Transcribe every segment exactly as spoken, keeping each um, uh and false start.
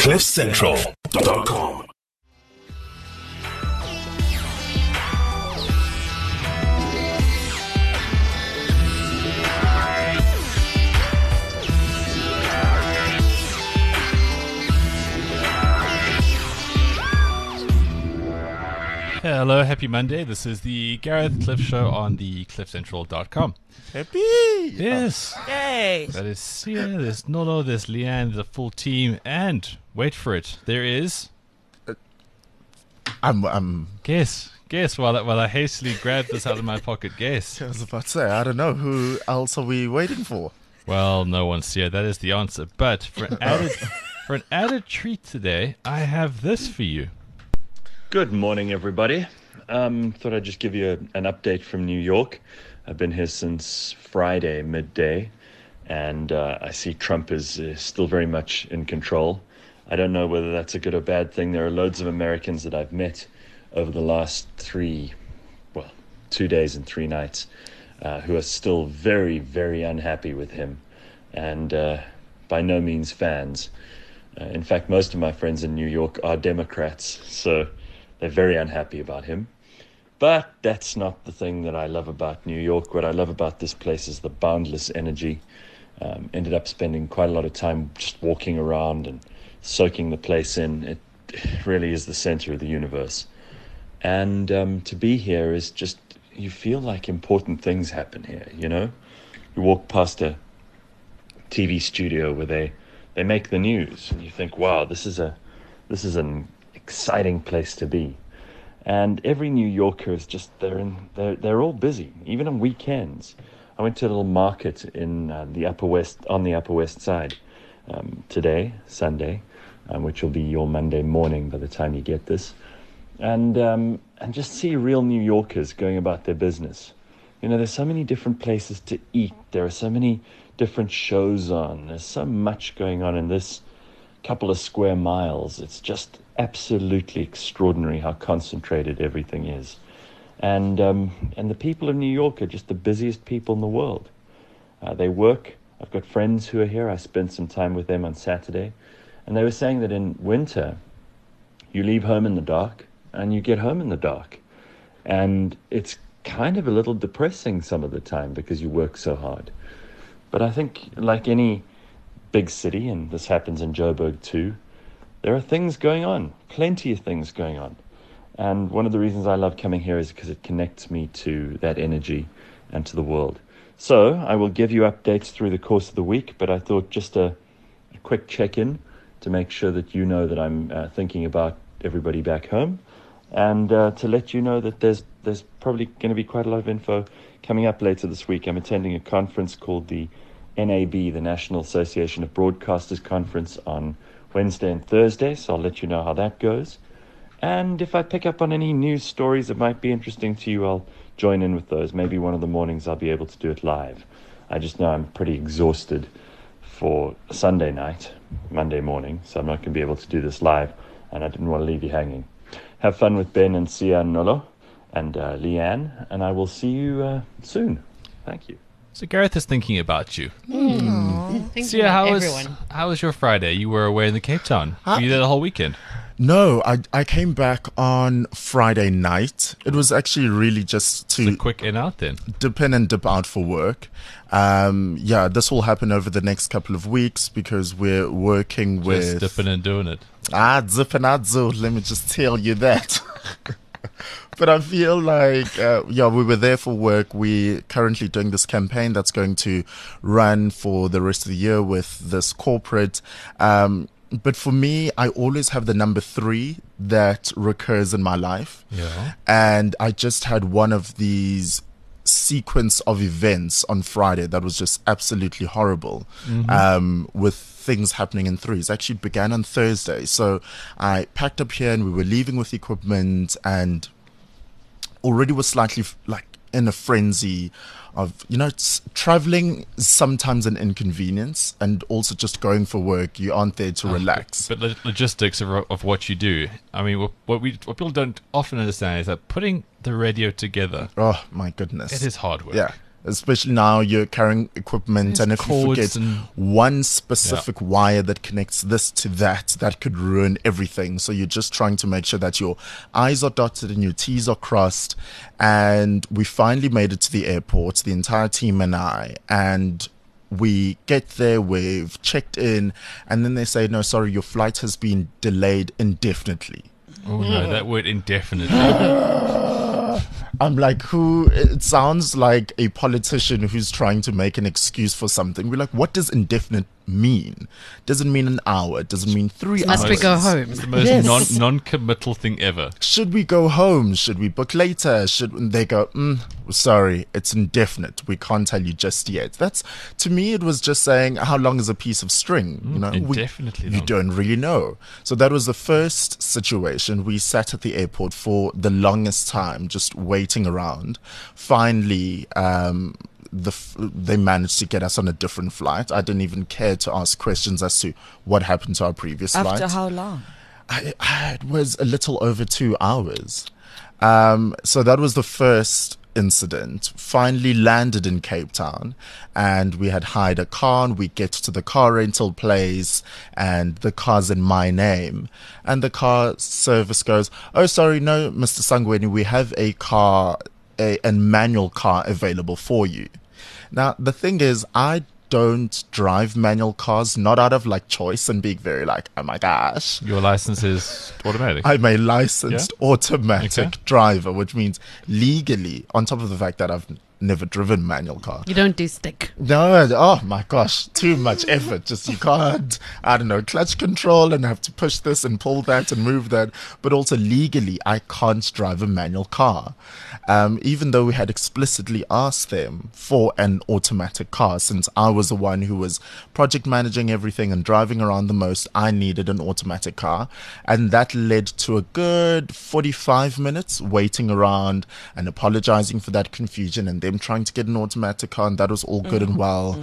cliff central dot com. Hello, happy Monday. This is the Gareth Cliff Show on the cliff central dot com. Happy! Yes. Yay! That is Sia, there's Nolo, there's Leanne, the full team, and wait for it, there is... I'm, I'm... Guess. Guess while I, while I hastily grabbed this out of my pocket. Guess. I was about to say, I don't know. Who else are we waiting for? Well, no one, Sia. That is the answer. But for an added, for an added treat today, I have this for you. Good morning, everybody. Um, thought I'd just give you a, an update from New York. I've been here since Friday midday, and uh, I see Trump is uh, still very much in control. I don't know whether that's a good or bad thing. There are loads of Americans that I've met over the last three, well, two days and three nights, uh, who are still very, very unhappy with him, and uh, by no means fans. Uh, in fact, most of my friends in New York are Democrats, so they're very unhappy about him. But that's not the thing that I love about New York. What I love about this place is the boundless energy. Um, ended up spending quite a lot of time just walking around and soaking the place in. It really is the center of the universe. And um, to be here is just, you feel like important things happen here, you know? You walk past a T V studio where they, they make the news, and you think, wow, this is a this is an exciting place to be. And every New Yorker is just, they're in, they're they're all busy, even on weekends. I went to a little market in uh, the Upper West, on the Upper West Side, um, today, Sunday, um, which will be your Monday morning by the time you get this, and um, and just see real New Yorkers going about their business. You know, there's so many different places to eat. There are so many different shows on. There's so much going on in this couple of square miles. It's just absolutely extraordinary how concentrated everything is. And um, and the people of New York are just the busiest people in the world. Uh, they work. I've got friends who are here. I spent some time with them on Saturday. And they were saying that in winter, you leave home in the dark and you get home in the dark. And it's kind of a little depressing some of the time because you work so hard. But I think like any big city, and this happens in Joburg too, there are things going on, plenty of things going on. And one of the reasons I love coming here is because it connects me to that energy and to the world. So I will give you updates through the course of the week, but I thought just a, a quick check-in to make sure that you know that I'm uh, thinking about everybody back home, and uh, to let you know that there's there's probably going to be quite a lot of info coming up later this week. I'm attending a conference called the N A B, the National Association of Broadcasters Conference, on Wednesday and Thursday, so I'll let you know how that goes. And if I pick up on any news stories that might be interesting to you, I'll join in with those. Maybe one of the mornings I'll be able to do it live. I just know I'm pretty exhausted for Sunday night, Monday morning, so I'm not going to be able to do this live, and I didn't want to leave you hanging. Have fun with Ben and Sia and Nolo and uh, Leanne, and I will see you uh, soon. Thank you. So Gareth is thinking about you. Aww, thinking Sia, about how was, everyone. how was your Friday? You were away in the Cape Town. Huh? Were you there the whole weekend? No, I I came back on Friday night. It was actually really just It's a to quick in out then. dip in and dip out for work. Um, yeah, this will happen over the next couple of weeks because we're working Just with... dipping and doing it. Ah, zipping out, zo, let me just tell you that. But I feel like, uh, yeah, we were there for work. We're currently doing this campaign that's going to run for the rest of the year with this corporate. Um, but for me, I always have the number three that recurs in my life. Yeah. And I just had one of these sequence of events on Friday that was just absolutely horrible, mm-hmm. um, with things happening in threes. Actually began on Thursday. So I packed up here and we were leaving with equipment and already was slightly f- like in a frenzy of, you know, it's, traveling is sometimes an inconvenience, and also just going for work, you aren't there to Oh, relax. But, but logistics of, of what you do. I mean, what, what we what people don't often understand is that putting the radio together, Oh my goodness. it is hard work. Yeah. Especially now you're carrying equipment, There's and if you cords forget and- one specific wire that connects this to that, that could ruin everything. So you're just trying to make sure that your I's are dotted and your T's are crossed. And we finally made it to the airport, the entire team and I, and we get there, we've checked in, and then they say, no, sorry, your flight has been delayed indefinitely. Oh no, that word indefinitely. I'm like, who? It sounds like a politician who's trying to make an excuse for something. We're like, what does indefinite mean? Does it mean an hour? Does it mean three Must hours? we go home? It's the most Yes. non non-committal thing ever. Should we go home? Should we book later? Should and they go, mm, sorry, it's indefinite. We can't tell you just yet. That's, to me, it was just saying, how long is a piece of string? You know, we- Indefinitely you long. don't really know. So that was the first situation. We sat at the airport for the longest time, just waiting around. Finally, um, the f- they managed to get us on a different flight. I didn't even care to ask questions as to what happened to our previous After flight. how long? I, I, it was a little over two hours. Um, so that was the first incident. Finally landed in Cape Town, and we had hired a car, and we get to the car rental place, and the car's in my name. And the car service goes, oh, sorry, no, Mister Sangweni, we have a car, a, a manual car available for you. Now, the thing is, I don't drive manual cars, not out of like choice and being very like, oh my gosh. Your license is automatic. I'm a licensed automatic Okay. driver, which means legally, on top of the fact that I've never driven manual car. You don't do stick. No, oh my gosh, too much effort. Just you can't, I don't know, clutch control and have to push this and pull that and move that. But also legally, I can't drive a manual car. Um, even though we had explicitly asked them for an automatic car, since I was the one who was project managing everything and driving around the most, I needed an automatic car. And that led to a good forty-five minutes waiting around and apologizing for that confusion and them trying to get an automatic car, and that was all good and well.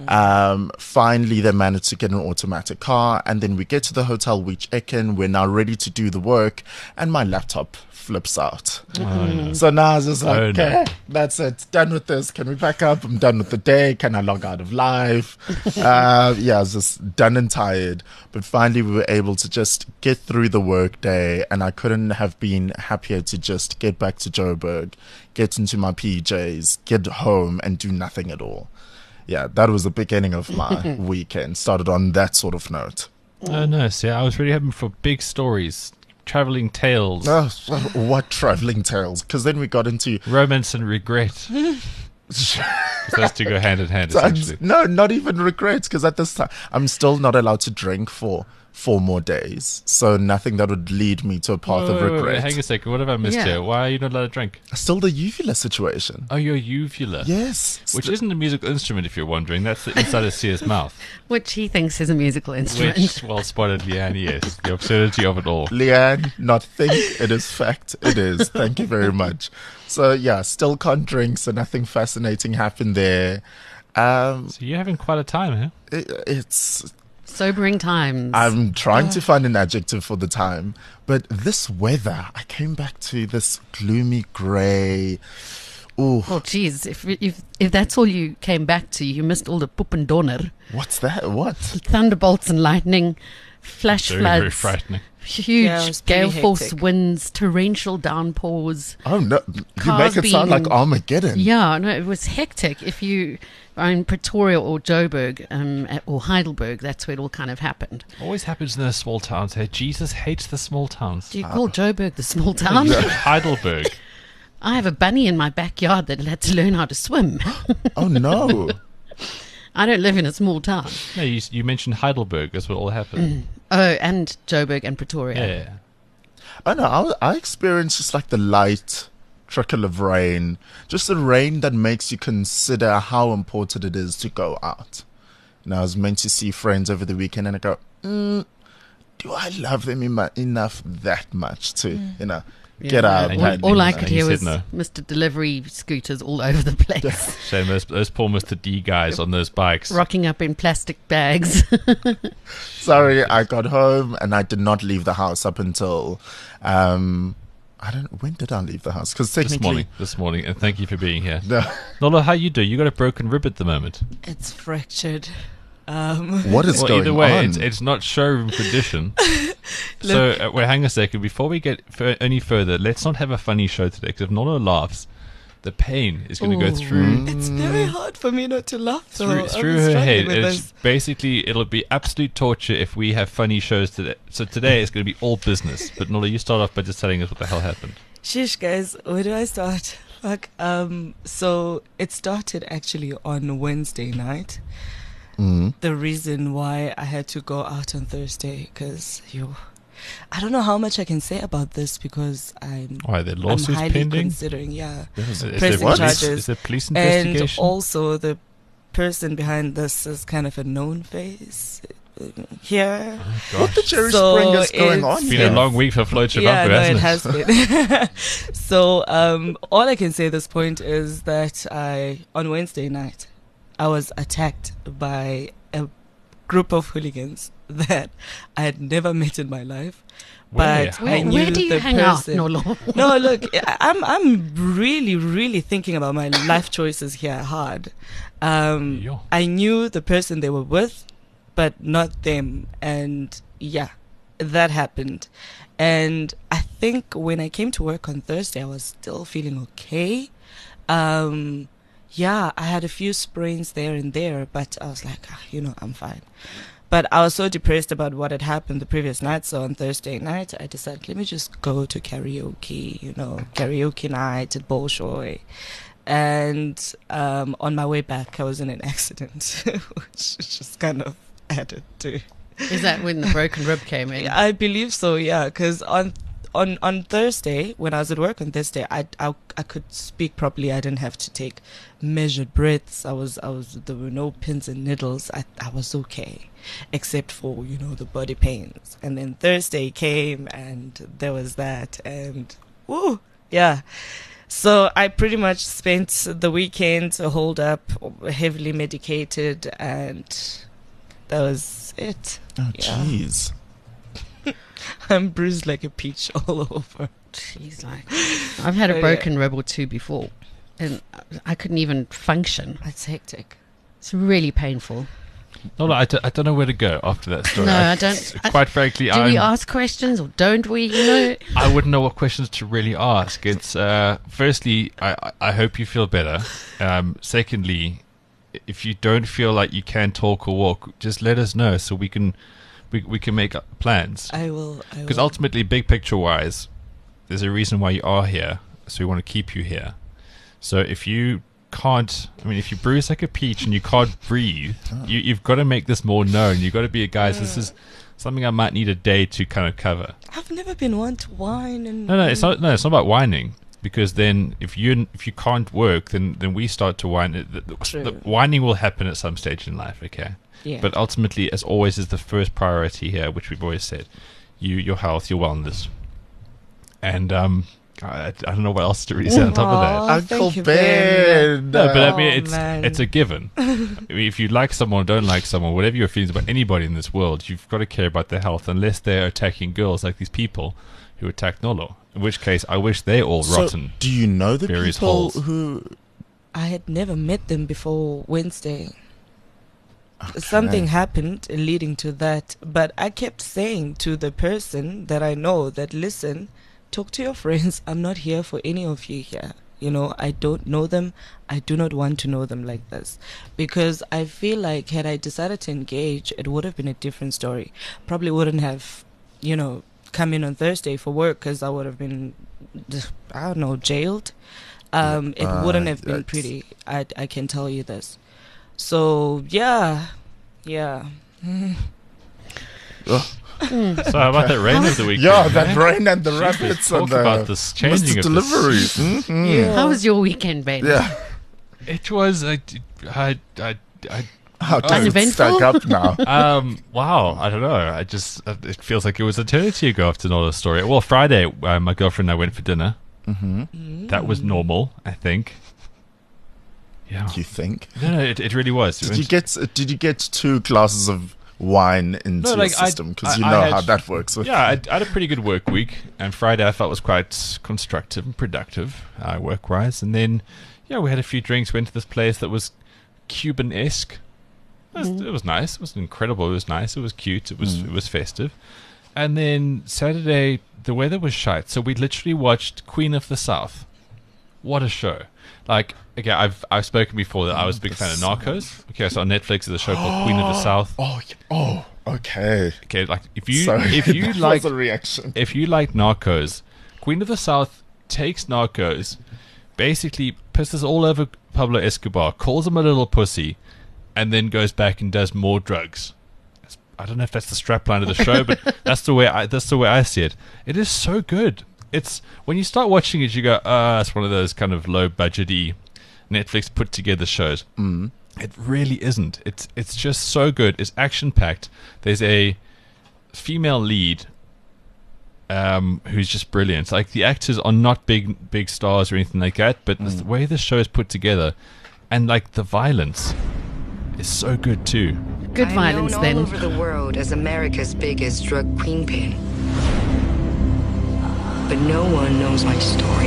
Um, finally, they managed to get an automatic car, and then we get to the hotel, we check in, we're now ready to do the work, and my laptop flips out. So now I was just like, Oh, no. okay, that's it, done with this. Can we pack up? I'm done with the day. Can I log out of live? uh, yeah, I was just done and tired. But finally, we were able to just get through the work day, and I couldn't have been happier to just get back to Joburg, get into my P Js, get home, and do nothing at all. Yeah, that was the beginning of my weekend. Started on that sort of note. Oh, nice. Yeah, I was really hoping for big stories, traveling tales, Oh, what traveling tales? Because then we got into romance and regret. 'Cause those two go hand in hand, essentially. no, not even regrets. Because at this time, I'm still not allowed to drink for four more days. So nothing that would lead me to a path Wait, of wait, wait, regret. hang a second. What have I missed Yeah. here? Why are you not allowed to drink? Still the uvula situation. Oh, your uvula. Yes. Which St- isn't a musical instrument, if you're wondering. That's the inside of Sia's mouth. Which he thinks is a musical instrument. Which, well spotted, Leanne, yes. The absurdity of it all. Leanne, not think, it is fact. It is. Thank you very much. So yeah, still can't drink. So nothing fascinating happened there. Um, So you're having quite a time, huh? it, it's Sobering times. I'm trying to find an adjective for the time, but this weather, I came back to this gloomy grey. Ooh, well, geez, if, if if that's all you came back to, you missed all the poep and donner. what's that? What? Thunderbolts and lightning, flash Very, floods, very frightening. huge Yeah, it was pretty gale force hectic. winds, torrential downpours. Oh no! You Cars make it sound like being- Armageddon. Yeah, no, it was hectic. If you are in Pretoria or Joburg um, at- or Heidelberg, that's where it all kind of happened. Always happens in those small towns. Hey, Jesus hates the small towns. Do you call Joburg the small town? Heidelberg. I have a bunny in my backyard that had to learn how to swim. Oh no! I don't live in a small town. No, you, you mentioned Heidelberg. That's what all happened. Oh, and Joburg and Pretoria. Yeah. yeah. I know. I, I experienced just like the light trickle of rain, just the rain that makes you consider how important it is to go out. And I was meant to see friends over the weekend, and I go, mm, do I love them emu- enough that much to, you know, get Yeah, out? And All, and, all I you know, could he hear said was no. Mister Delivery scooters all over the place, Shame those, those poor Mister D guys on those bikes. rocking up in plastic bags. Sorry, I got home and I did not leave the house up until um, I don't. When did I leave the house? Because This technically, morning. This morning. And thank you for being here. No. Nola, how you do? You got a broken rib at the moment. It's fractured. Um, what is Well, going either way, on? it's, it's not showroom condition. so, uh, wait, hang a second. Before we get f- any further, let's not have a funny show today, because if Nola laughs, the pain is going to go Ooh. through it's very hard for me not to laugh. So through, I'm through her struggling head. with It's this. basically, it'll be absolute torture if we have funny shows today. So today it's going to be all business. But Nola, you start off by just telling us what the hell happened. Sheesh, guys, where do I start? Fuck. Um. So it started actually on Wednesday night. Mm. The reason why I had to go out on Thursday, because you, I don't know how much I can say about this because I'm, Why, there I'm lawsuits highly pending? considering, yeah, Is, is pressing there police, charges. is there police and investigation? also the person behind this is kind of a known face uh, here. Oh, What gosh. the Jerry So Springer's going it's- on It's been here? a long week for Floyd Shabamba, Yeah, no, it hasn't it? has been. So, um, all I can say at this point is that I, on Wednesday night, I was attacked by a group of hooligans that I had never met in my life. Where? But How? Where, I knew where do you the hang person. out, Nolo? No, look, I- I'm I'm really really thinking about my life choices here hard. Um, Yo. I knew the person they were with, but not them, and yeah, that happened. And I think when I came to work on Thursday, I was still feeling okay. Um, yeah, I had a few sprains there and there, but I was like, ah, you know, I'm fine. But I was so depressed about what had happened the previous night. So on Thursday night, I decided, let me just go to karaoke, you know, karaoke night at Bolshoi. And um, on my way back, I was in an accident, which just kind of added to. Is that when the broken rib came in? I believe so, yeah. Because on on on Thursday, when I was at work on Thursday, I, I I could speak properly. I didn't have to take measured breaths. I was I was there were no pins and needles. I I was okay, except for, you know, the body pains. And then Thursday came, and there was that, and woo, yeah. So I pretty much spent the weekend holed up, heavily medicated, and that was it. Oh, Yeah. jeez. I'm bruised like a peach all over. Jeez, like I've had Oh, a yeah. broken rib or two before, and I couldn't even function. It's hectic. It's really painful. No, no, I, d- I don't know where to go after that story. No, I don't- I- Quite frankly, Do I'm, we ask questions or don't we? You know, I wouldn't know what questions to really ask. It's uh, firstly, I, I I hope you feel better. Um, secondly, if you don't feel like you can talk or walk, just let us know so we can we we can make up plans. I will. I Because will. ultimately, big picture wise, there's a reason why you are here. So we want to keep you here. So if you can't, I mean, if you bruise like a peach and you can't breathe, you, you've got to make this more known. You've got to be a guys. This is something I might need a day to kind of cover. I've never been one to whine and. No, no, it's not. No, it's not about whining. Because then, if you if you can't work, then then we start to whine. The, the, True. the whining will happen at some stage in life. Okay. Yeah. But ultimately, as always, is the first priority here, which we've always said: you, your health, your wellness, and um, I, I don't know what else to really say on top of that. Aw, Uncle thank you very Ben. No, but I Oh, mean, it's man. it's a given. I mean, if you like someone or don't like someone, whatever your feelings about anybody in this world, you've got to care about their health, unless they're attacking girls like these people who attacked Nolo. In which case, I wish they're all So, rotten. do you know the Various people holes. who? I had never met them before Wednesday. Okay. Something happened leading to that, but I kept saying to the person that I know that, listen, talk to your friends. I'm not here for any of you here. You know, I don't know them. I do not want to know them like this. Because I feel like had I decided to engage, it would have been a different story. Probably wouldn't have, you know, come in on Thursday for work because I would have been, I don't know, jailed. Um, it Uh, wouldn't have been that's- pretty. I, I can tell you this. So, yeah. Yeah. Ugh. So how about that rain of the weekend? Yeah, that eh? rain and the Jeez, rabbits talk and the about this changing Mister of Delivery. this. Mhm. Yeah. how was your weekend, Ben? Yeah. It was I, I, I, I How does it Uneventful? stack up now? um wow I don't know I just uh, it feels like it was eternity ago after Nola's story. Well, Friday uh, my girlfriend and I went for dinner. Mm-hmm. That was normal, I think. Yeah. You think? No, no, it, it really was. Did you get Did you get two glasses of wine into No, like, your I- system because I- you I know had- how that works. With Yeah, I, I had a pretty good work week, and Friday I felt was quite constructive and productive uh, work-wise. And then, yeah, we had a few drinks, went to this place that was Cuban-esque. It was, it was nice. It was incredible. It was nice. It was cute. It was it was festive. And then Saturday, the weather was shite, so we literally watched Queen of the South. What a show! Like, okay, I've I've spoken before that I was a big fan of Narcos. Okay, so on Netflix there's a show called Queen of the South. Oh, yeah. oh, okay. Okay, like if you Sorry, if you that like was a reaction. if you like Narcos, Queen of the South takes Narcos, basically pisses all over Pablo Escobar, calls him a little pussy, and then goes back and does more drugs. That's- I don't know if that's the strapline of the show, but that's the way I that's the way I see it. It is so good. It's when you start watching it, you go, "Ah, it's one of those kind of low budgety Netflix put together shows." Mm. It really isn't. It's it's just so good. It's action packed. There's a female lead um, who's just brilliant. Like the actors are not big big stars or anything like that, but the way the show is put together, and like the violence, is so good too. Good I'm violence known then. all over the world as America's biggest drug queenpin. But no one knows my story.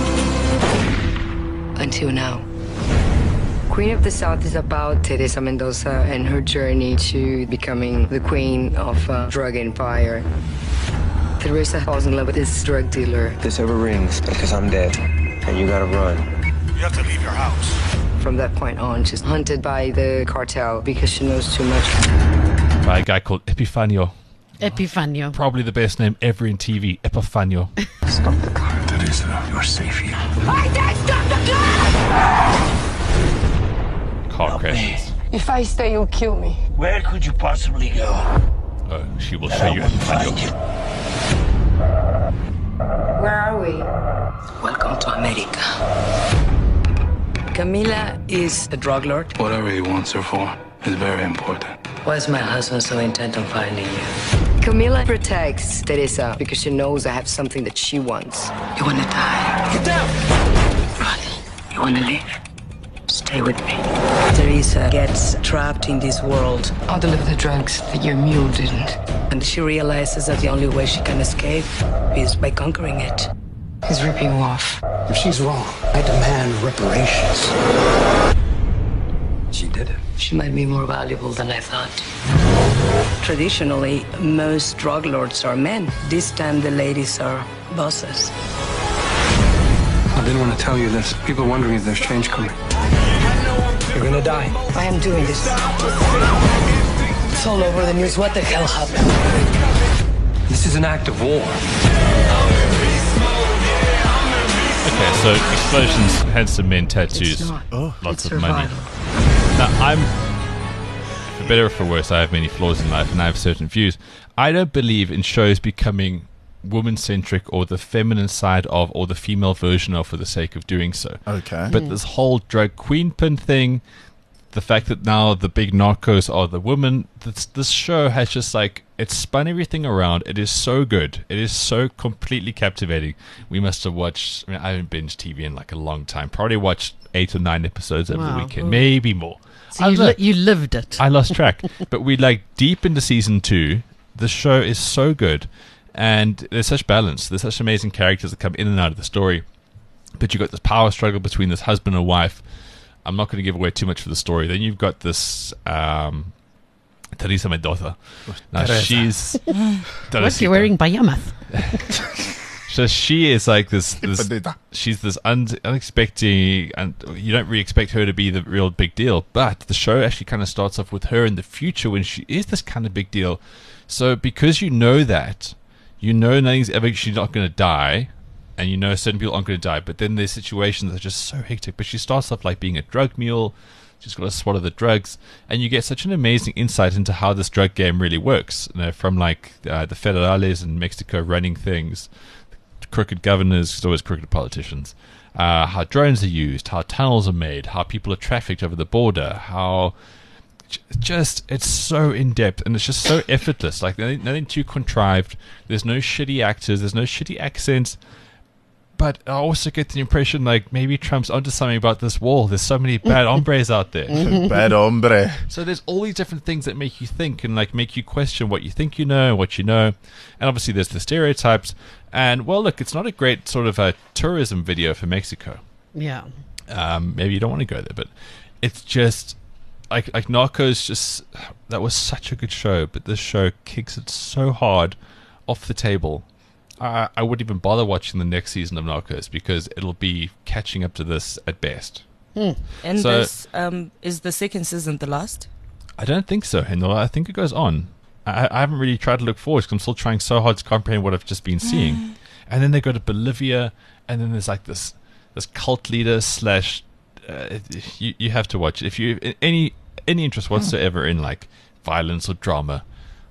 Until now. Queen of the South is about Teresa Mendoza and her journey to becoming the queen of a drug empire. Teresa falls in love with this drug dealer. If this ever rings, because I'm dead, and you gotta run. You have to leave your house. From that point on, she's hunted by the cartel because she knows too much. By a guy called Epifanio. Epifanio. Probably the best name ever in T V. Epifanio. Stop the car. Teresa, you're safe here. Car crashes. If I stay, you'll kill me. Where could you possibly go? Oh, she will show you Epifanio. Where are we? Welcome to America. Camila is a drug lord. Whatever he wants her for is very important. Why is my husband so intent on finding you? Camila protects Teresa because she knows I have something that she wants. You wanna die? Get down! Run. You wanna live? Stay with me. Teresa gets trapped in this world. I'll deliver the drugs that your mule didn't. And she realizes that the only way she can escape is by conquering it. He's ripping you off. If she's wrong, I demand reparations. She did it. She might be more valuable than I thought. Traditionally, most drug lords are men. This time, the ladies are bosses. I didn't want to tell you this. People are wondering if there's change coming. You're gonna die. I am doing this. It's all over the news. What the hell happened? This is an act of war. Okay, so explosions, handsome men, tattoos, It's not. lots It's of money. survival. Now, I'm, for better or for worse, I have many flaws in life and I have certain views. I don't believe in shows becoming woman-centric or the feminine side of or the female version of for the sake of doing so. Okay. But this whole drug queen pin thing, the fact that now the big narcos are the women, this, this show has just like, it's spun everything around. It is so good. It is so completely captivating. We must have watched, I mean, I haven't binged T V in like a long time. Probably watched eight or nine episodes over Wow. the weekend, maybe more. So I you, don't know. li- you lived it. I lost track. But we like deep into season two. The show is so good. And there's such balance. There's such amazing characters that come in and out of the story. But you've got this power struggle between this husband and wife. I'm not going to give away too much for the story. Then you've got this um, Teresa Mendoza. Now Teresa. she's What you're wearing Bayamath. So she is like this. this Teresa. she's this un- unexpected, and you don't really expect her to be the real big deal. But the show actually kind of starts off with her in the future when she is this kind of big deal. So because you know that, you know nothing's ever. She's not going to die. And you know certain people aren't going to die, but then there's situations that are just so hectic. But she starts off like being a drug mule. She's got to swallow the drugs, and you get such an amazing insight into how this drug game really works. You know, from like uh, the federales in Mexico running things, crooked governors, there's always crooked politicians. Uh, how drones are used, how tunnels are made, how people are trafficked over the border, how j- just it's so in depth and it's just so effortless. Like nothing, nothing too contrived. There's no shitty actors. There's no shitty accents. but I also get the impression like maybe Trump's onto something about this wall. There's so many bad hombres out there. Bad hombre. So there's all these different things that make you think and like make you question what you think you know and what you know. And obviously there's the stereotypes. And well, look, it's not a great sort of a tourism video for Mexico. Yeah. Um, maybe you don't want to go there, but it's just like like Narcos. Just that was such a good show, but this show kicks it so hard off the table. I, I wouldn't even bother watching the next season of Narcos because it'll be catching up to this at best. Hmm. And So- this um, is the second season the last? I don't think so, Hindle. I think it goes on. I, I haven't really tried to look forward because I'm still trying so hard to comprehend what I've just been seeing. And then they go to Bolivia, and then there's like this this cult leader slash. Uh, you you have to watch it if you any any interest whatsoever in like violence or drama,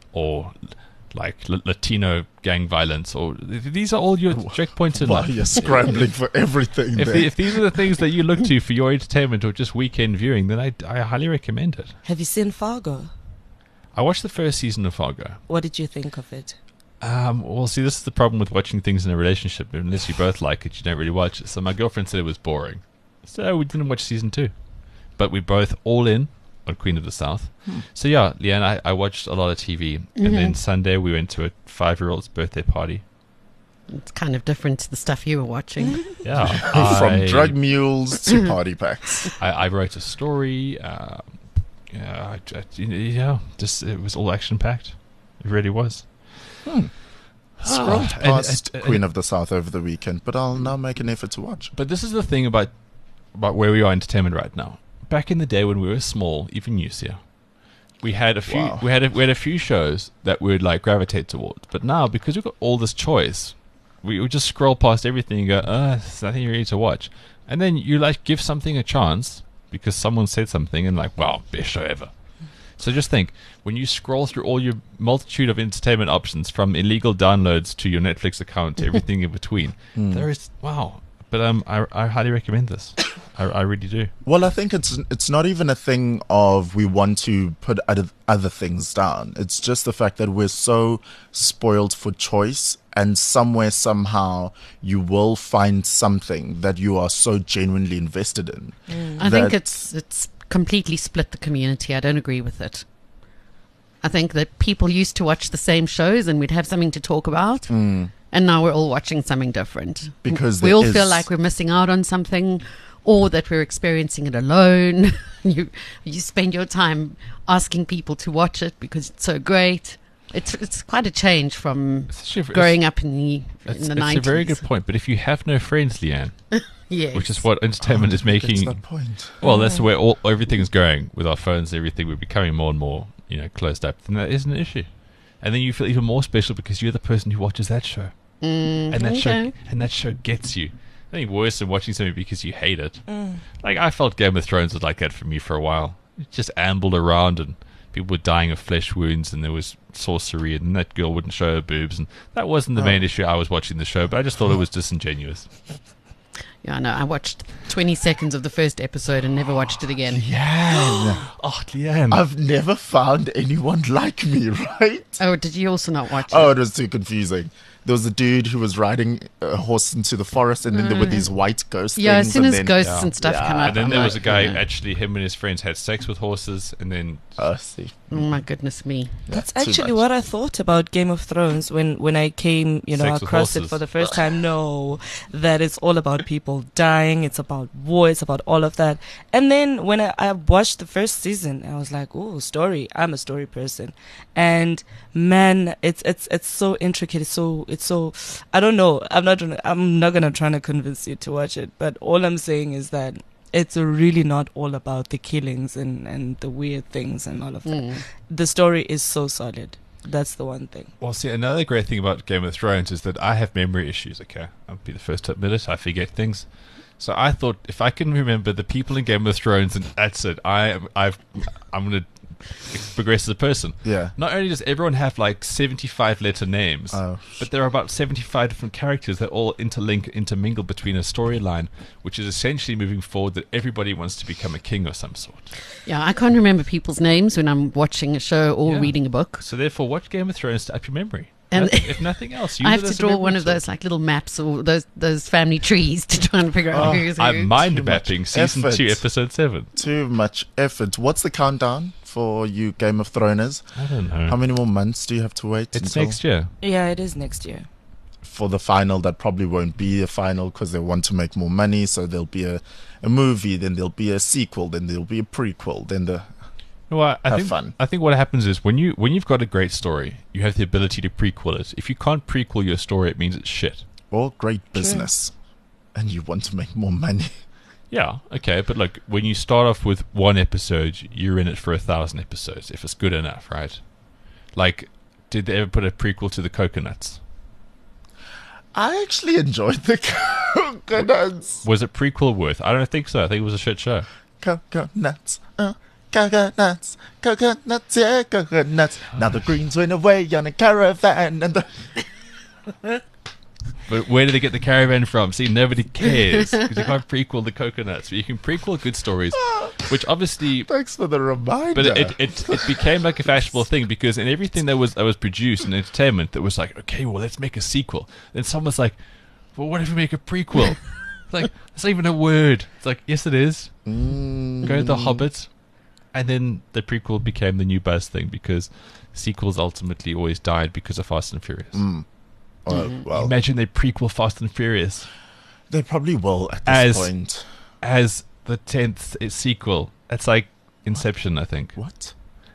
or like L- Latino gang violence, or th- these are all your checkpoints in Wow, life. you're scrambling for everything If, there. the, if these are the things that you look to for your entertainment or just weekend viewing, then I, I highly recommend it. Have you seen Fargo? I watched the first season of Fargo. What did you think of it? Um, well, see, this is the problem with watching things in a relationship. Unless you both like it, you don't really watch it. So my girlfriend said it was boring. So we didn't watch season two. But we both all in on Queen of the South. Hmm. So yeah, Leanne, I, I watched a lot of T V. And then Sunday we went to a five-year-old's birthday party. It's kind of different to the stuff you were watching. Yeah. From I- drug mules to party packs. I, I wrote a story. Um, yeah, I, I, yeah, just it was all action packed. It really was. Scrolled and- past and- Queen of the South over the weekend, but I'll now make an effort to watch. But this is the thing about about where we are in entertainment right now. Back in the day when we were small, even you, Sia, we had a few Wow. we had a, we had a few shows that we would like gravitate towards. But now, because we've got all this choice, we would just scroll past everything and go, "Uh, there's nothing really to watch." And then you like give something a chance because someone said something and like, "Wow, best show ever." So just think, when you scroll through all your multitude of entertainment options, from illegal downloads to your Netflix account to everything in between, there is wow. But um, I I highly recommend this. I, I really do. Well, I think it's it's not even a thing of we want to put other other things down. It's just the fact that we're so spoiled for choice, and somewhere somehow you will find something that you are so genuinely invested in. I think that- it's it's completely split the community. I don't agree with it. I think that people used to watch the same shows and we'd have something to talk about, and now we're all watching something different Because we there all is- feel like we're missing out on something, or that we're experiencing it alone. you you spend your time asking people to watch it because it's so great. It's it's quite a change from It's actually- it's- growing up in the It's, in the it's nineties. a very good point. But if you have no friends, Leanne, Yes. which is what entertainment is It's making. that point. Well, that's where all everything's going with our phones. Everything we're becoming more and more, you know, closed up. Then that is an issue, and then you feel even more special because you're the person who watches that show, Mm, and that okay. show and that show gets you. I think worse than watching something because you hate it. Like I felt Game of Thrones was like that for me for a while. It just ambled around and people were dying of flesh wounds and there was sorcery and that girl wouldn't show her boobs and that wasn't the main issue. I was watching the show, but I just thought it was disingenuous. Yeah, I know. I watched twenty seconds of the first episode and never watched it again. Leanne, Oh, Leanne. I've never found anyone like me, right? Oh, did you also not watch Oh, it? it was too confusing. There was a dude who was riding a horse into the forest, and then there were these white ghost Yeah, as things. soon and as then, ghosts yeah. and stuff Yeah. come up, And then I'm there was a like, guy, yeah. actually, him and his friends had sex with horses, and then Oh, see. Oh my goodness me! That's Too actually much. what I thought about Game of Thrones when, when I came, you know, Sex with across it horses. for the first time. No, that it's all about people dying. It's about war. It's about all of that. And then when I, I watched the first season, I was like, "Oh, story! I'm a story person." And man, it's it's it's so intricate. It's so it's so. I don't know. I'm not. gonna- I'm not gonna try to convince you to watch it. But all I'm saying is that it's really not all about the killings and, and the weird things and all of that. Mm. The story is so solid. That's the one thing. Well, see, another great thing about Game of Thrones is that I have memory issues, okay? I'll be the first to admit it. I forget things. So I thought if I can remember the people in Game of Thrones and that's it, I am, I've, I'm going to progress as a person. Yeah. Not only does everyone have like seventy-five letter names, Oh. but there are about seventy-five different characters that all interlink, intermingle between a storyline, which is essentially moving forward that everybody wants to become a king of some sort. Yeah, I can't remember people's names when I'm watching a show or Yeah. reading a book. So therefore, watch Game of Thrones to up your memory. And if, if nothing else, use I it have to as a draw memory one of tool. those like little maps or those those family trees to try and figure out Oh, who's who. I'm mind Too much mapping season effort. two, episode seven. Too much effort. What's the countdown for you Game of Throners? I don't know. How many more months do you have to wait it's until next year. Yeah, it is next year. for the final? That probably won't be a final because they want to make more money. So there'll be a, a movie, then there'll be a sequel, then there'll be a prequel, then the No, I, I Have think fun. I think what happens is when you when you've got a great story, you have the ability to prequel it. If you can't prequel your story, it means it's shit. or great business, and you want to make more money. Yeah, okay, but look, when you start off with one episode, you're in it for a thousand episodes if it's good enough, right? Like, did they ever put a prequel to the Coconuts? I actually enjoyed the coconuts. Was it prequel worth? I don't think so. I think it was a shit show. Coconuts, uh, coconuts, coconuts, yeah, coconuts. Now the Greens went away on a caravan, and the But where did they get the caravan from? See, nobody cares because you can't prequel the Coconuts, but you can prequel good stories, which obviously. thanks for the reminder. But it, it it became like a fashionable thing because in everything that was that was produced in entertainment, that was like, okay, well, let's make a sequel. Then someone's like, well, what if we make a prequel? It's like, it's not even a word. It's like, yes, it is. Mm. Go to The Hobbit, and then the prequel became the new buzz thing because sequels ultimately always died because of Fast and Furious. Mm. Oh, well, Imagine they prequel Fast and Furious they probably will at this As- point. as the tenth sequel. It's like Inception, I think. What?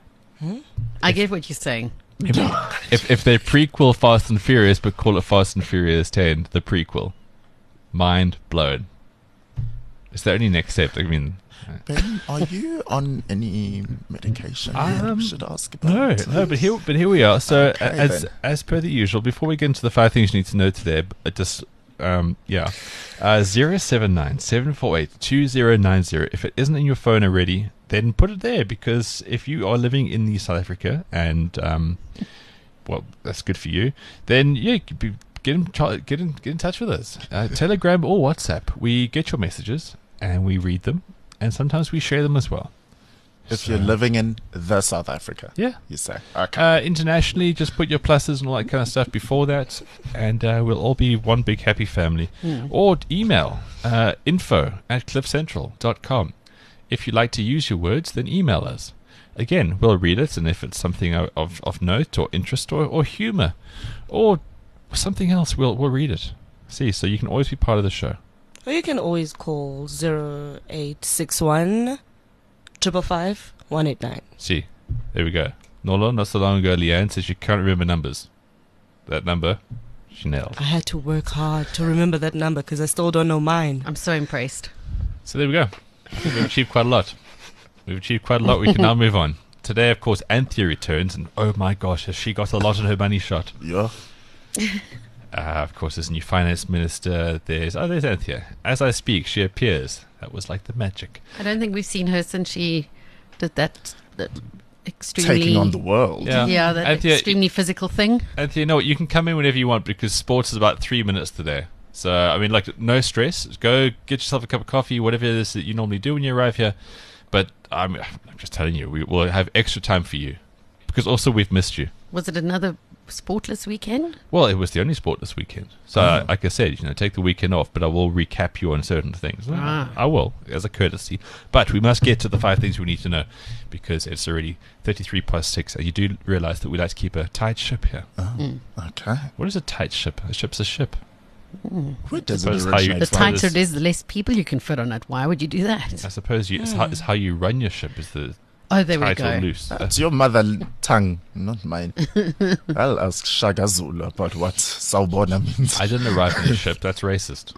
I get what you're saying. If if they prequel Fast and Furious but call it Fast and Furious ten, the prequel, mind blown. It's the only next step. I mean, Ben, are you on any medication? Um, I should ask about. no, no, but here, but here we are. So Okay, as then. as per the usual, before we get into the five things you need to know today, uh, just um yeah, uh zero seven nine seven four eight two zero nine zero. If it isn't in your phone already, then put it there because if you are living in the South Africa and um, well, that's good for you. Then yeah, you be- get in ch- get in get in touch with us. Uh, Telegram or WhatsApp. We get your messages and we read them, and sometimes we share them as well. If So- you're living in the South Africa, Yeah. you say okay. Uh, internationally, just put your pluses and all that kind of stuff before that, and uh, we'll all be one big happy family. Or email uh, info at cliffcentral dot com. If you'd like to use your words, then email us. Again, we'll read it, and if it's something of, of, of note or interest or, or humor or something else, we'll we'll read it. See, so you can always be part of the show. Or you can always call zero eight six one triple five one eight nine. See, there we go. Nolo, not so long ago, Leanne says she can't remember numbers. That number, she nailed. I had to work hard to remember that number because I still don't know mine. I'm so impressed. So there we go. We've achieved quite a lot. We've achieved quite a lot. We can now move on. Today, of course, Anthea returns, and oh my gosh, has she got a lot in her money shot. Yeah. Uh, of course, there's a new finance minister. There's oh, there's Anthea. As I speak, she appears. That was like the magic. I don't think we've seen her since she did that, that extremely Taking on the world. Yeah, yeah, that Anthea, extremely physical thing. Anthea, you know what? You can come in whenever you want because sports is about three minutes today. So I mean, like, no stress. Go get yourself a cup of coffee, whatever it is that you normally do when you arrive here. But I'm, I'm just telling you, we will have extra time for you because also we've missed you. Was it another sportless weekend? Well, it was the only sport this weekend. So, uh, like I said, you know, take the weekend off, but I will recap you on certain things. Ah. I will, as a courtesy. But we must get to the five things we need to know because it's already thirty-three past six, and you do realize that we like to keep a tight ship here. Oh, okay. What is a tight ship? A ship's a ship. Where does Suppose it how you- originate The It's from? like tighter this- it is, the less people you can fit on it. Why would you do that? I suppose you, it's, how, it's how you run your ship is the Oh, there we tight or go. loose. That's your mother tongue, not mine. I'll ask Shaka Zulu about what Sawubona means. I didn't arrive on the ship. That's racist.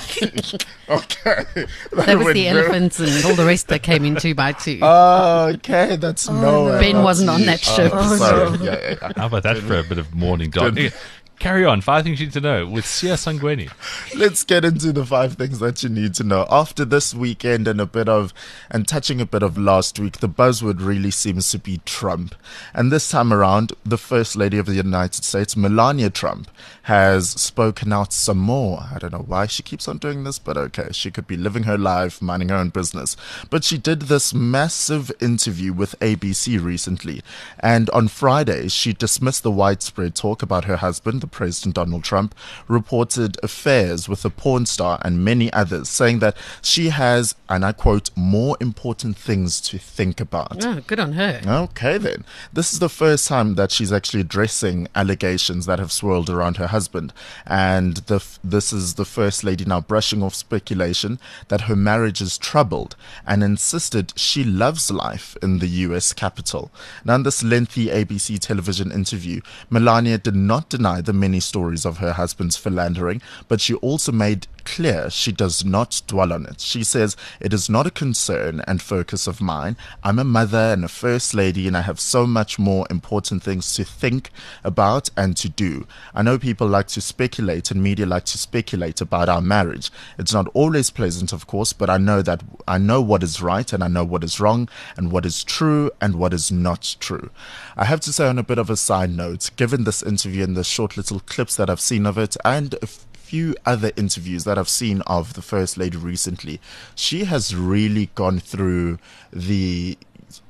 Okay. That was went the very- elephants and all the rest that came in two by two. Okay, that's no. Ben wasn't on that ship. Oh, Oh, sorry. Yeah, yeah, yeah. How about that for a bit of morning dog? Good. Carry on. Five things you need to know with Sia Sangweni. Let's get into the five things that you need to know. After this weekend and a bit of, and touching a bit of last week, the buzzword really seems to be Trump. And this time around, the First Lady of the United States, Melania Trump, has spoken out some more. I don't know why she keeps on doing this, but okay, she could be living her life, minding her own business. But she did this massive interview with A B C recently. And on Friday, she dismissed the widespread talk about her husband, the President Donald Trump, reported affairs with a porn star and many others, saying that she has, and I quote, more important things to think about. Oh, good on her. Okay, then. This is the first time that she's actually addressing allegations that have swirled around her husband. And the, f- this is the First Lady now brushing off speculation that her marriage is troubled and insisted she loves life in the U S Capitol. Now, in this lengthy A B C television interview, Melania did not deny the many stories of her husband's philandering, but she also made clear she does not dwell on it. She says, "It is not a concern and focus of mine. I'm a mother and a first lady, and I have so much more important things to think about and to do. I know people like to speculate and media like to speculate about our marriage. It's not always pleasant, of course, but I know that I know what is right and I know what is wrong and what is true and what is not true." I have to say, on a bit of a side note, given this interview and the short little clips that I've seen of it and a few other interviews that I've seen of the First Lady recently, she has really gone through the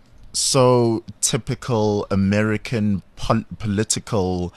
so typical American pol- political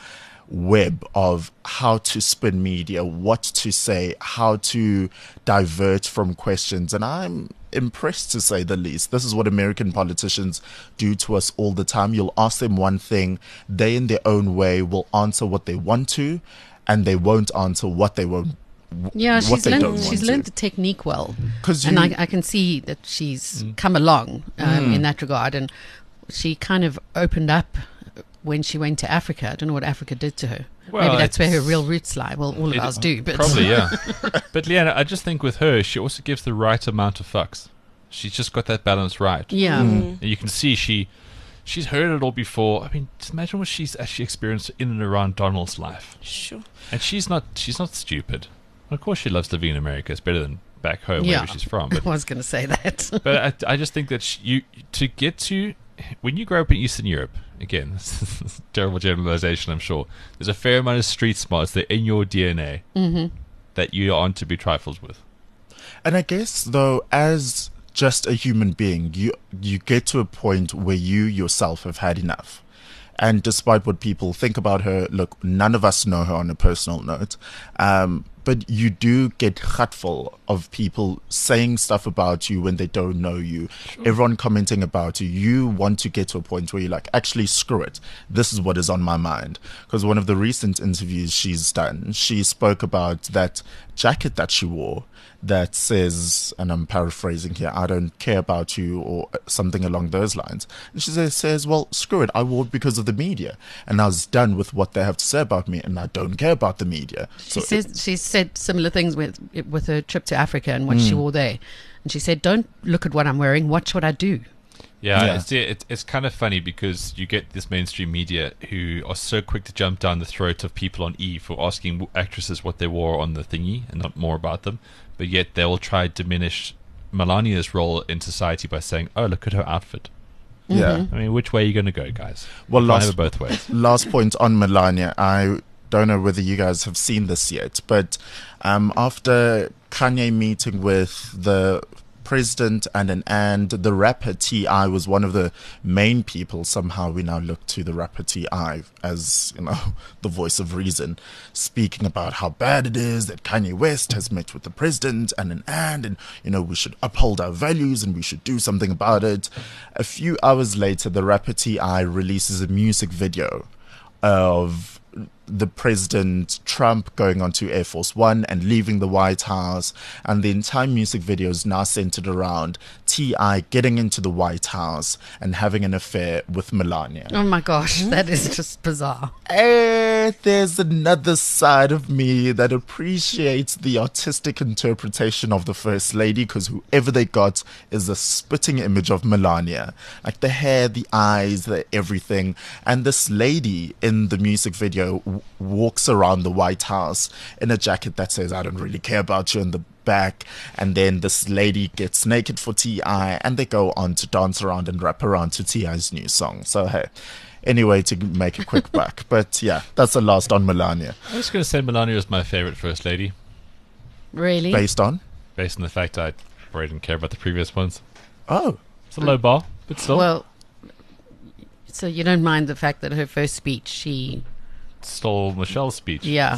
web of how to spin media, what to say, how to divert from questions. And I'm impressed, to say the least. This is what American politicians do to us all the time. You'll ask them one thing, they in their own way will answer what they want to, and they won't answer what they won't. Yeah, what she's they learned. don't She's want learned to. the technique well, 'Cause and you- I, I can see that she's come along um, Mm. in that regard. And she kind of opened up when she went to Africa. I don't know what Africa did to her. Well, Maybe that's where her it's- real roots lie. Well, all of It- ours do, but Probably, yeah. But Leanna, I just think with her, she also gives the right amount of fucks. She's just got that balance right. Yeah. Mm. And you can see she she's heard it all before. I mean, just imagine what she's actually experienced in and around Donald's life. Sure. And she's not she's not stupid. Of course she loves living in America. It's better than back home, Yeah. wherever she's from. I But, was going to say that. but I, I just think that she, you to get to when you grow up in Eastern Europe, again, this is a terrible generalization, I'm sure. There's a fair amount of street smarts that are in your D N A Mhm. that you aren't to be trifled with. And I guess, though, as just a human being, you you get to a point where you yourself have had enough. And despite what people think about her, look, none of us know her on a personal note. Um, but you do get hurtful of people saying stuff about you when they don't know you. Sure. Everyone commenting about you. You want to get to a point where you're like, actually, screw it. This is what is on my mind. Because one of the recent interviews she's done, she spoke about that jacket that she wore that says, and I'm paraphrasing here, "I don't care about you," or something along those lines. And she says, says, well, screw it. I wore it because of the media. And I was done with what they have to say about me, and I don't care about the media. She So says she said similar things with with her trip to Africa and what she Mm. wore there. And she said, "Don't look at what I'm wearing. Watch what I do." Yeah, Yeah. It's, it, it's kind of funny because you get this mainstream media who are so quick to jump down the throat of people on E for asking actresses what they wore on the thingy and not more about them, but yet they will try to diminish Melania's role in society by saying, "Oh, look at her outfit." Yeah. I mean, which way are you going to go, guys? Well, You can't last, have it both ways. last point on Melania. I don't know whether you guys have seen this yet, but um, after Kanye meeting with the president and an and the rapper T I was one of the main people. Somehow we now look to the rapper T I as, you know, the voice of reason, speaking about how bad it is that Kanye West has met with the president and an and and you know, we should uphold our values and we should do something about it. A few hours later, the rapper T I releases a music video of the President Trump going onto Air Force One and leaving the White House, and the entire music video is now centered around T I getting into the White House and having an affair with Melania. Oh my gosh, that is just bizarre. And But there's another side of me that appreciates the artistic interpretation of the First Lady, because whoever they got is a spitting image of Melania. Like the hair, the eyes, the everything. And this lady in the music video w- walks around the White House in a jacket that says, "I don't really care about you," in the back. And then this lady gets naked for T I, and they go on to dance around and rap around to T I's new song. So hey, anyway, to make a quick buck. But yeah, that's the last on Melania. I was going to say Melania is my favorite First Lady, Really? Based on? based on the fact I probably didn't care about the previous ones. Oh, It's a low bar, but still. Well, so you don't mind the fact that her first speech, she, Stole Michelle's speech. yeah.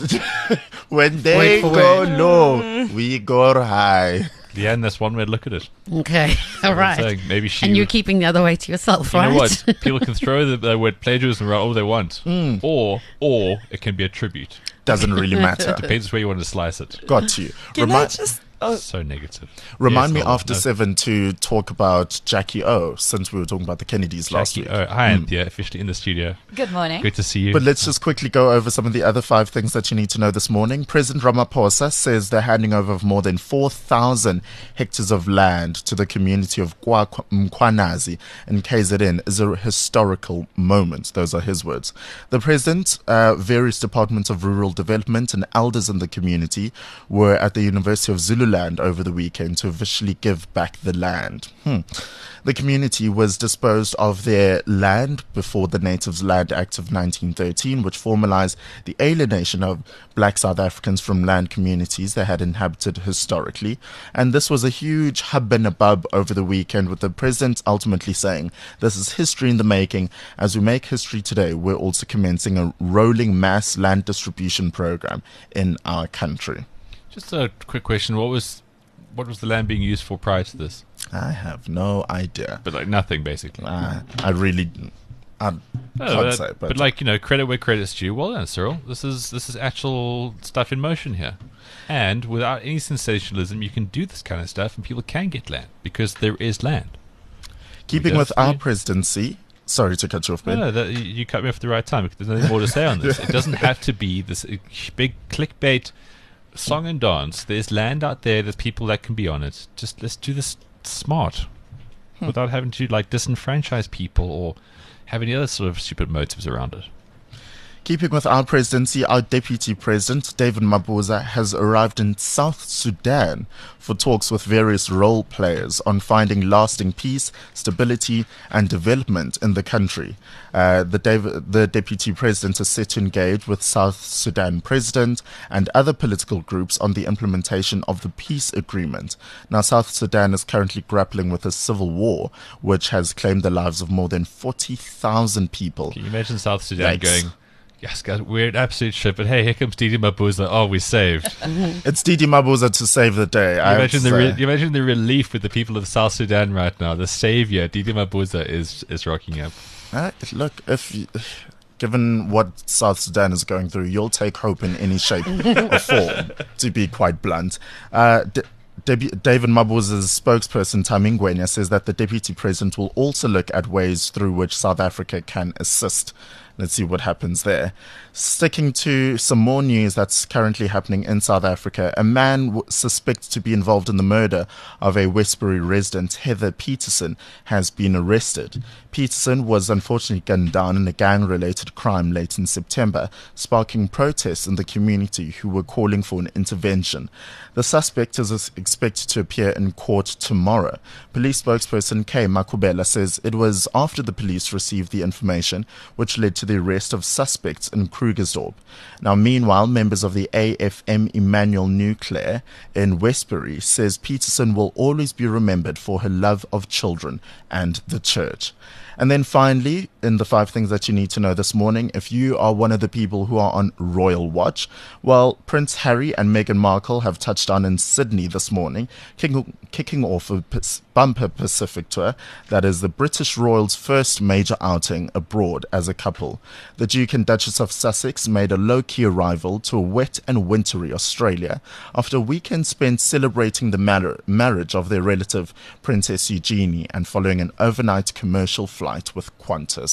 when they Wait for go word. low, we go high. Yeah, and that's one way to look at it. Okay, all I'm right. saying maybe she. And you're keeping the other way to yourself, you right? know what? People can throw the, the word plagiarism around all they want, or or it can be a tribute. Doesn't really matter. Depends where you want to slice it. Got you. Can Remi- I just? Oh, So negative. Remind Yes, me Noel, after no. seven to talk about Jackie O, since we were talking about the Kennedys last Jackie, week. oh, hi, Anthea, officially in the studio. Good morning. Good to see you. But let's just quickly go over some of the other five things that you need to know this morning. President Ramaphosa says the handing over of more than four thousand hectares of land to the community of Kwa- Mkwanazi in K Z N is a historical moment. Those are his words. The president, uh, various departments of rural development and elders in the community were at the University of Zululand over the weekend to officially give back the land. Hmm. The community was disposed of their land before the Natives Land Act of nineteen thirteen, which formalized the alienation of black South Africans from land communities they had inhabited historically. And this was a huge hubbub over the weekend, with the president ultimately saying, "This is history in the making. As we make history today, we're also commencing a rolling mass land distribution program in our country." Just a quick question: What was what was the land being used for prior to this? I have no idea. But like nothing, basically. Uh, I really I can't Oh, but, say, but, but like you know, credit where credit's due. Well done, Cyril. This is this is actual stuff in motion here, and without any sensationalism, you can do this kind of stuff, and people can get land because there is land. keeping we with just- our we- presidency. Sorry to cut you off, Ben. No, no, that, you, you cut me off at the right time. There's nothing more to say on this. It doesn't have to be this uh, big clickbait song and dance. There's land out there. There's people that can be on it. Just let's do this smart, Hmm. without having to like disenfranchise people or have any other sort of stupid motives around it. Keeping with our presidency, our deputy president, David Mabuza, has arrived in South Sudan for talks with various role players on finding lasting peace, stability, and development in the country. Uh, the, Dav- the deputy president is set to engage with South Sudan president and other political groups on the implementation of the peace agreement. Now, South Sudan is currently grappling with a civil war, which has claimed the lives of more than forty thousand people. Can you imagine South Sudan Yikes. going, yes, guys, we're in absolute shit, but hey, here comes Didi Mabuza. Oh, we saved. Can It's Didi Mabuza to save the day. you I imagine the say. re- you imagine the relief with the people of South Sudan right now. The savior, Didi Mabuza, is is rocking up. Uh, look, if you, given what South Sudan is going through, you'll take hope in any shape or form, to be quite blunt. Uh, D- Debu- David Mabuza's spokesperson, Tamingwenya, says that the deputy president will also look at ways through which South Africa can assist. Let's see what happens there. Sticking to some more news that's currently happening in South Africa, a man w- suspected to be involved in the murder of a Westbury resident, Heather Peterson, has been arrested. Peterson was unfortunately gunned down in a gang-related crime late in September, sparking protests in the community who were calling for an intervention. The suspect is ex- expected to appear in court tomorrow. Police spokesperson Kay Makubela says it was after the police received the information which led to the arrest of suspects in Krugersdorp. Now, meanwhile, members of the A F M Emmanuel Nuclear in Westbury says Peterson will always be remembered for her love of children and the church. And then finally, in the five things that you need to know this morning, if you are one of the people who are on Royal Watch, well, Prince Harry and Meghan Markle have touched down in Sydney this morning, kicking, kicking off a Pac- bumper Pacific tour that is the British Royals' first major outing abroad as a couple. The Duke and Duchess of Sussex made a low-key arrival to a wet and wintry Australia after a weekend spent celebrating the mar- marriage of their relative Princess Eugenie and following an overnight commercial flight with Qantas.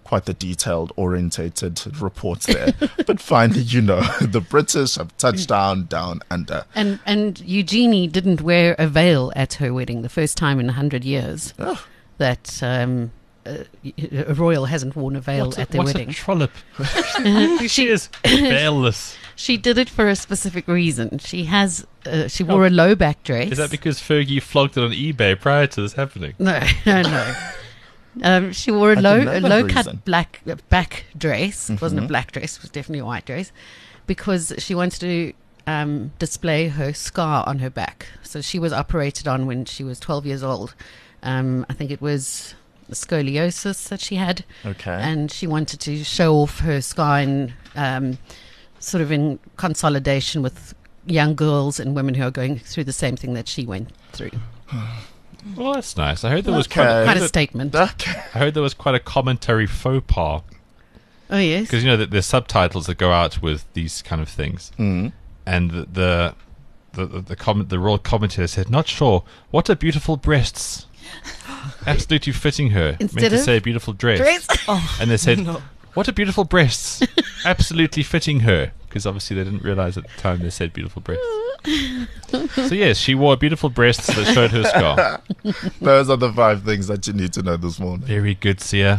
quite the detailed, orientated reports there. But finally, you know, the British have touched down, down under. And and Eugenie didn't wear a veil at her wedding, the first time in a hundred years Oh. that um, uh, a royal hasn't worn a veil What a- at their what wedding. a trollop. She is veilless. She did it for a specific reason. She has uh, she wore a low back dress. Is that because Fergie flogged it on eBay prior to this happening? No, no, no. Um, she wore a I low, didn't know a that low reason. cut black uh, back dress. It wasn't a Mhm. black dress; it was definitely a white dress, because she wanted to um, display her scar on her back. So she was operated on when she was twelve years old. Um, I think it was scoliosis that she had, Okay. and she wanted to show off her scar in um, sort of in consolidation with young girls and women who are going through the same thing that she went through. Well, that's nice. I heard there was Okay. quite, I Quite heard a that- statement. Okay. I heard there was quite a commentary faux pas. Oh yes. Because you know that there's subtitles that go out with these kind of things, Mm. and the the the, the, the comment the royal commentator said, "Not sure. What a beautiful breasts! Absolutely fitting her." Instead Meant to of say beautiful dress, Dress. Oh, and they said, no. "What a beautiful breasts! Absolutely fitting her." Because obviously they didn't realize at the time they said beautiful breasts. So yes, she wore beautiful breasts that showed her scar. Those are the five things that you need to know this morning. Very good, Sia.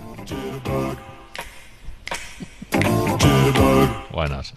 Why not?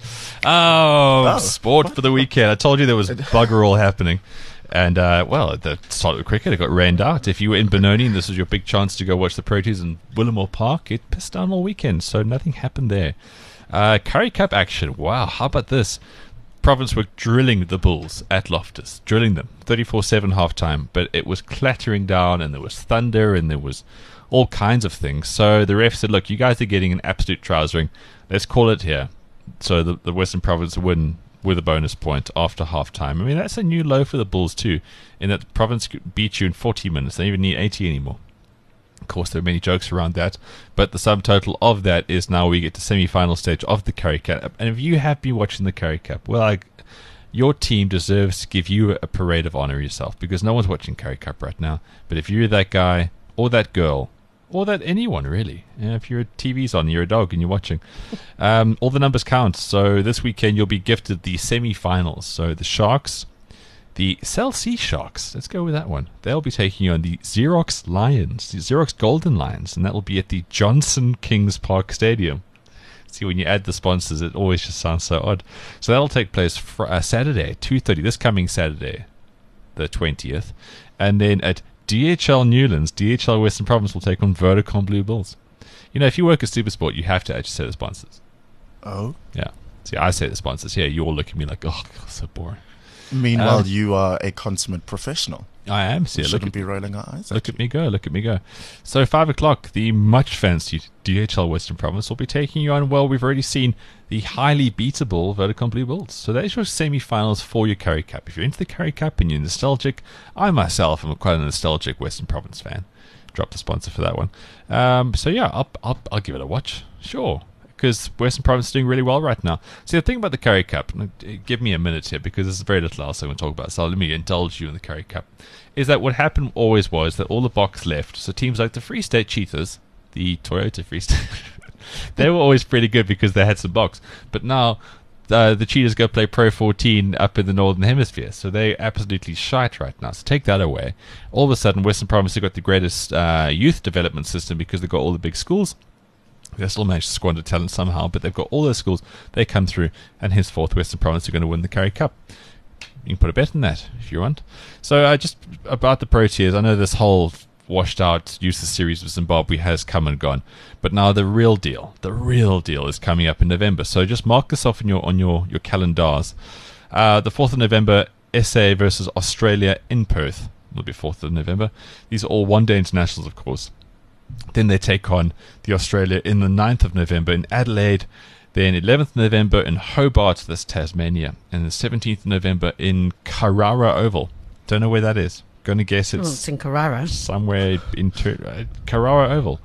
Oh, Oh. sport for the weekend. I told you there was bugger all happening. And, uh, well, at the start of the cricket, it got rained out. If you were in Benoni and this was your big chance to go watch the Proteas in Willamore Park, it pissed down all weekend, so nothing happened there. Uh, Curry Cup action. Wow, how about this? Province were drilling the Bulls at Loftus, drilling them, thirty-four seven half-time, but it was clattering down and there was thunder and there was all kinds of things. So the ref said, look, you guys are getting an absolute trousering. Let's call it here. So the, the Western Province win with a bonus point after half-time. I mean, that's a new low for the Bulls too, in that the Province could beat you in forty minutes. They don't even need eighty anymore. Of course, there are many jokes around that, but the subtotal of that is now we get to semi-final stage of the Curry Cup. And if you have been watching the Curry Cup, well, I, your team deserves to give you a parade of honor yourself, because no one's watching Curry Cup right now. But if you're that guy or that girl, or that anyone really, you know, if your T V's on, you're a dog and you're watching, um, all the numbers count. So this weekend you'll be gifted the semi-finals. So the Sharks, the Cell C Sharks, let's go with that one. They'll be taking on the Xerox Lions, the Xerox Golden Lions, and that will be at the Johnson Kings Park Stadium. See, when you add the sponsors, it always just sounds so odd. So that'll take place fr- uh, Saturday, two thirty, this coming Saturday, the twentieth. And then at D H L Newlands, D H L Western Province will take on Vodacom Blue Bulls. You know, if you work at Supersport, you have to actually say the sponsors. Oh. Yeah. See, I say the sponsors. Yeah, you all look at me like, oh, so boring. Meanwhile, Um, you are a consummate professional. I am. We See, look shouldn't at be rolling our eyes. Look at me go, look at me go. So five o'clock, the much fancied D H L Western Province will be taking you on, well, we've already seen the highly beatable Vodacom Blue Bulls. So there's your semi-finals for your Curry Cup. If you're into the Curry Cup and you're nostalgic, I myself am quite a nostalgic Western Province fan. Drop the sponsor for that one. Um, so yeah, I'll, I'll, I'll give it a watch, sure. Because Western Province is doing really well right now. See, the thing about the Curry Cup, and give me a minute here because there's very little else I want to talk about, so let me indulge you in the Curry Cup, is that what happened always was that all the box left, so teams like the Free State Cheetahs, the Toyota Free State, they were always pretty good because they had some box. But now uh, the Cheetahs go play Pro fourteen up in the Northern Hemisphere, so they're absolutely shite right now. So take that away. All of a sudden, Western Province have got the greatest uh, youth development system because they've got all the big schools. They still managed to squander talent somehow, but they've got all those schools. They come through, and henceforth, Western Province are going to win the Curry Cup. You can put a bet on that if you want. So, uh, just about the Proteas, I know this whole washed-out useless series of Zimbabwe has come and gone, but now the real deal, the real deal, is coming up in November. So, just mark this off in your on your your calendars. Uh, the fourth of November, S A versus Australia in Perth. It'll be fourth of November. These are all one-day internationals, of course. Then they take on the Australia in the ninth of November in Adelaide. Then eleventh of November in Hobart, that's Tasmania. And the seventeenth of November in Carrara Oval. Don't know where that is. Going to guess it's, Well, it's in Carrara. somewhere in Tur- uh, Carrara Oval.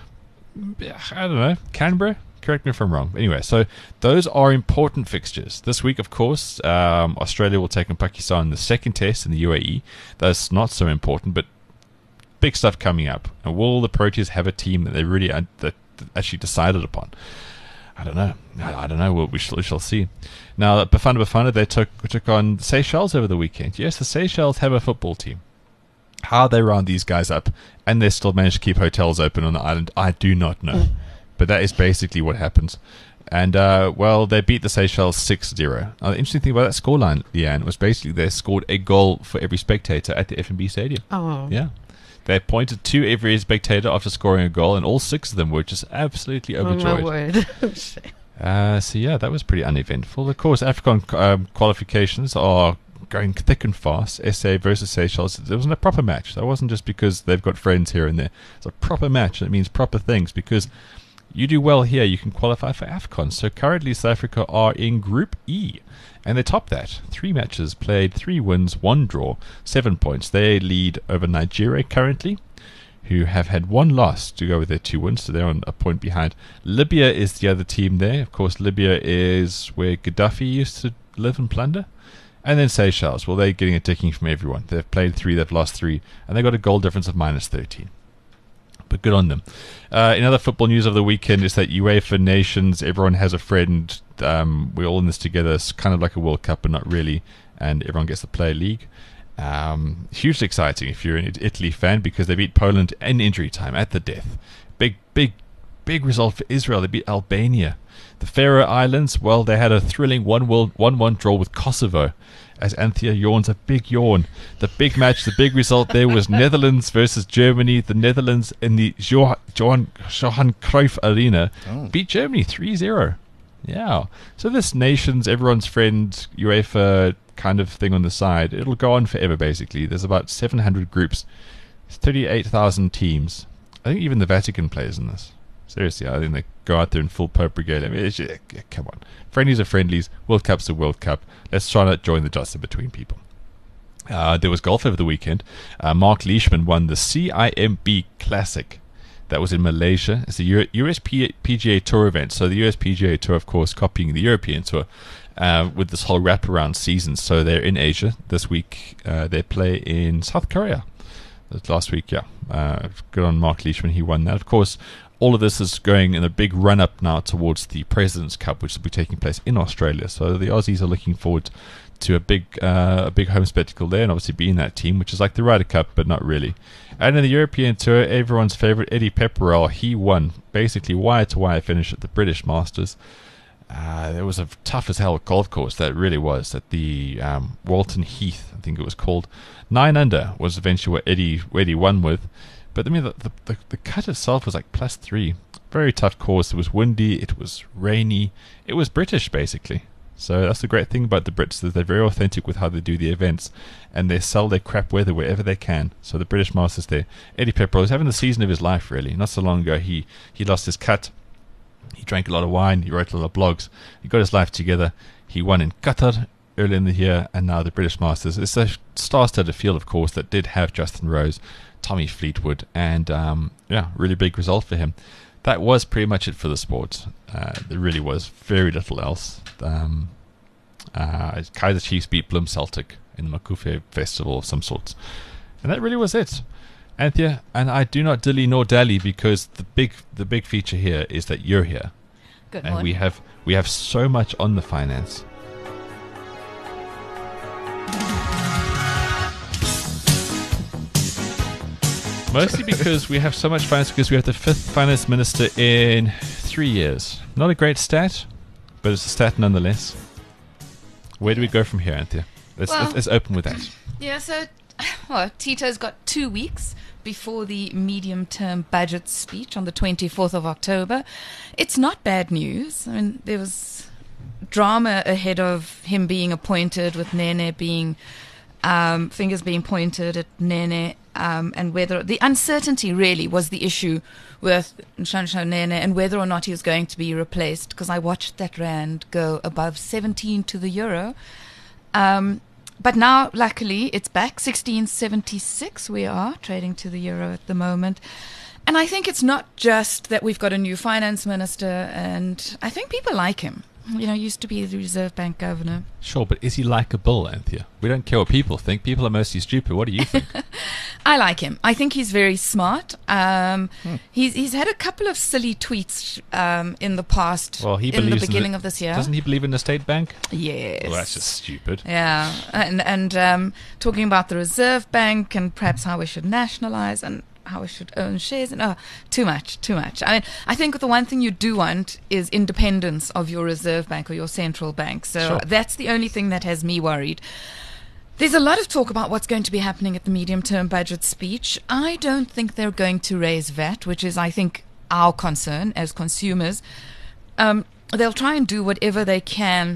I don't know. Canberra? Correct me if I'm wrong. Anyway, so those are important fixtures. This week, of course, um, Australia will take on Pakistan in the second test in the U A E. That's not so important, but big stuff coming up. And will the Proteas have a team that they really uh, that actually decided upon. I don't know. I, I don't know. We'll, we shall we shall see. Now, Bafana Bafana, they took took on Seychelles over the weekend. Yes, the Seychelles have a football team. How they round these guys up, and they still manage to keep hotels open on the island, I do not know. But that is basically what happens. And, uh, well, they beat the Seychelles six zero. Now, the interesting thing about that scoreline, Leanne, was basically they scored a goal for every spectator at the F N B Stadium. Oh. Yeah. They pointed to every spectator after scoring a goal, and all six of them were just absolutely overjoyed. Oh, my word. uh, so, yeah, that was pretty uneventful. Of course, AFCON um, qualifications are going thick and fast. S A versus Seychelles. It wasn't a proper match. That wasn't just because they've got friends here and there. It's a proper match. It means proper things because you do well here, you can qualify for AFCON. So currently South Africa are in Group E, and they top that. Three matches played, three wins, one draw, seven points. They lead over Nigeria currently, who have had one loss to go with their two wins, so they're on a point behind. Libya is the other team there. Of course, Libya is where Gaddafi used to live and plunder. And then Seychelles, well, they're getting a ticking from everyone. They've played three, they've lost three, and they've got a goal difference of minus thirteen. But good on them. Uh, in other football news of the weekend is that UEFA Nations, everyone has a friend. Um, we're all in this together. It's kind of like a World Cup, but not really. And everyone gets to play a league. Um, hugely exciting if you're an Italy fan because they beat Poland in injury time at the death. Big, big, big result for Israel. They beat Albania. The Faroe Islands, well, they had a thrilling one one draw with Kosovo. As Anthea yawns a big yawn. The big match, the big result there was Netherlands versus Germany. The Netherlands in the Johan, Johan, Johan Cruyff Arena oh. beat Germany three zero. Yeah. So this nation's everyone's friend UEFA kind of thing on the side, it'll go on forever basically. There's about seven hundred groups, thirty-eight thousand teams. I think even the Vatican plays in this. Seriously, I think they go out there in full Pope Brigade. I mean, it's just, yeah, come on. Friendlies are friendlies. World Cup's a World Cup. Let's try not join the dots in between people. Uh, there was golf over the weekend. Uh, Mark Leishman won the C I M B Classic. That was in Malaysia. It's a U- U S P G A Tour event. So the U S P G A Tour, of course, copying the European Tour uh, with this whole wraparound season. So they're in Asia this week. Uh, they play in South Korea. Last week, yeah. Uh, good on Mark Leishman. He won that. Of course, all of this is going in a big run-up now towards the President's Cup, which will be taking place in Australia. So the Aussies are looking forward to a big uh, a big home spectacle there, and obviously being that team, which is like the Ryder Cup, but not really. And in the European Tour, everyone's favourite, Eddie Pepperell, he won. Basically, wire-to-wire finish at the British Masters. Uh, it was a tough-as-hell golf course, that really was, at the um, Walton Heath, I think it was called. Nine under was eventually what Eddie, what Eddie won with. But I mean, the, the the cut itself was like plus three. Very tough course. It was windy. It was rainy. It was British, basically. So that's the great thing about the Brits, is they're very authentic with how they do the events, and they sell their crap weather wherever they can. So the British Masters there. Eddie Pepperell is having the season of his life, really. Not so long ago, he, he lost his cut. He drank a lot of wine. He wrote a lot of blogs. He got his life together. He won in Qatar early in the year, and now the British Masters. It's a star-studded field, of course, that did have Justin Rose, Tommy Fleetwood, and um, yeah, really big result for him. That was pretty much it for the sport. Uh, there really was very little else. Um, uh, Kaizer Chiefs beat Bloem Celtic in the Makufe Festival of some sorts, and that really was it. Anthea, and I do not dilly nor dally because the big the big feature here is that you're here, Good and morning. we have we have so much on the finance. Mostly because we have so much finance because we have the fifth finance minister in three years. Not a great stat, but it's a stat nonetheless. Where do we go from here, Anthea? Let's, Well- let's, let's open with that. Yeah, so well, Tito's got two weeks before the medium-term budget speech on the twenty-fourth of October. It's not bad news. I mean, there was drama ahead of him being appointed, with Nene being um, fingers being pointed at Nene, um, and whether the uncertainty really was the issue with Nshansha Nene and whether or not he was going to be replaced. Because I watched that rand go above seventeen to the euro. Um, But now, luckily, it's back. sixteen seventy-six we are, trading to the euro at the moment. And I think it's not just that we've got a new finance minister, and I think people like him. You know, used to be the Reserve Bank governor. Sure, but is he likable, Anthea? We don't care what people think. People are mostly stupid. What do you think? I like him. I think he's very smart. Um, hmm. He's he's had a couple of silly tweets um, in the past. Well, he in the believes beginning in the, of this year. Doesn't he believe in the state bank? Yes. Well, that's just stupid. Yeah, and and um, talking about the Reserve Bank and perhaps how we should nationalize and how we should own shares, and oh, too much, too much. I mean, I think the one thing you do want is independence of your Reserve Bank or your central bank. So Sure. that's the only thing that has me worried. There's a lot of talk about what's going to be happening at the medium-term budget speech. I don't think they're going to raise V A T, which is, I think, our concern as consumers. Um, they'll try and do whatever they can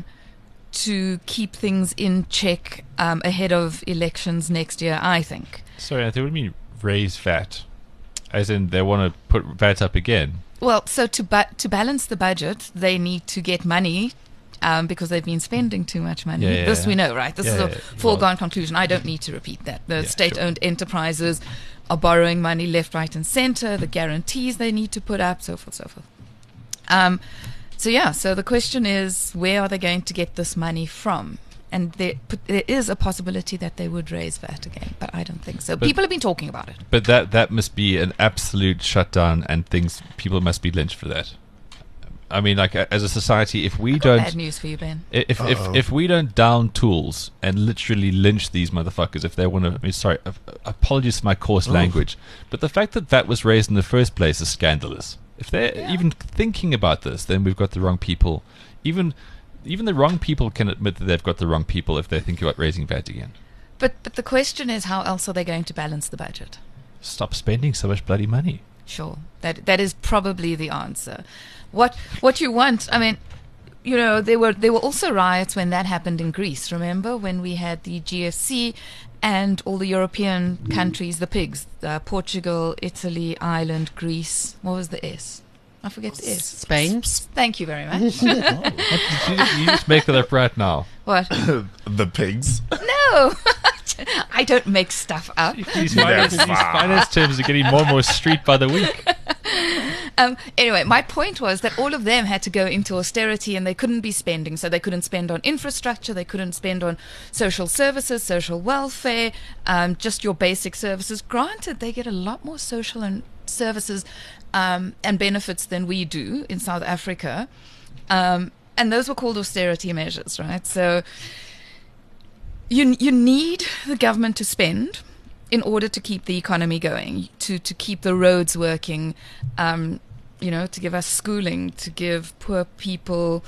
to keep things in check um, ahead of elections next year, I think. Sorry, Anthea, what do you mean raise V A T? As in they want to put V A T up again? Well, so to ba- to balance the budget, they need to get money um, because they've been spending too much money. Yeah, yeah, this yeah. we know, right? This Yeah, is a yeah, yeah. foregone Well- conclusion. I don't need to repeat that. The Yeah, state-owned enterprises are borrowing money left, right, and centre. The guarantees they need to put up, so forth, so forth. Um, so yeah, so the question is, where are they going to get this money from? And there, there is a possibility that they would raise V A T again, but I don't think so. But- People have been talking about it. But that that must be an absolute shutdown, and things people must be lynched for that. I mean, like a- as a society, if we Got don't, bad news for you, Ben. if if, Uh-oh. if we don't down tools and literally lynch these motherfuckers if they want to, I mean, sorry, uh, apologies for my coarse Oof. language, but the fact that V A T was raised in the first place is scandalous. If they're Yeah. even thinking about this, then we've got the wrong people. Even even the wrong people can admit that they've got the wrong people if they're thinking about raising V A T again. But but the question is, how else are they going to balance the budget? Stop spending so much bloody money. Sure, that that is probably the answer. What what you want? I mean, you know, there were there were also riots when that happened in Greece. Remember when we had the G F C and all the European countries, the pigs, uh, Portugal, Italy, Ireland, Greece. What was the S? I forget the S. Spain. Thank you very much. What did you, you just make that up right now? What? The pigs. No, I don't make stuff up. These finance, these finance terms are getting more and more street by the week. Um, anyway, my point was that all of them had to go into austerity and they couldn't be spending. So they couldn't spend on infrastructure, they couldn't spend on social services, social welfare, um, just your basic services. Granted, they get a lot more social and services um, and benefits than we do in South Africa. Um, and those were called austerity measures, right? So you you need the government to spend in order to keep the economy going, to, to keep the roads working, um, you know, to give us schooling, to give poor people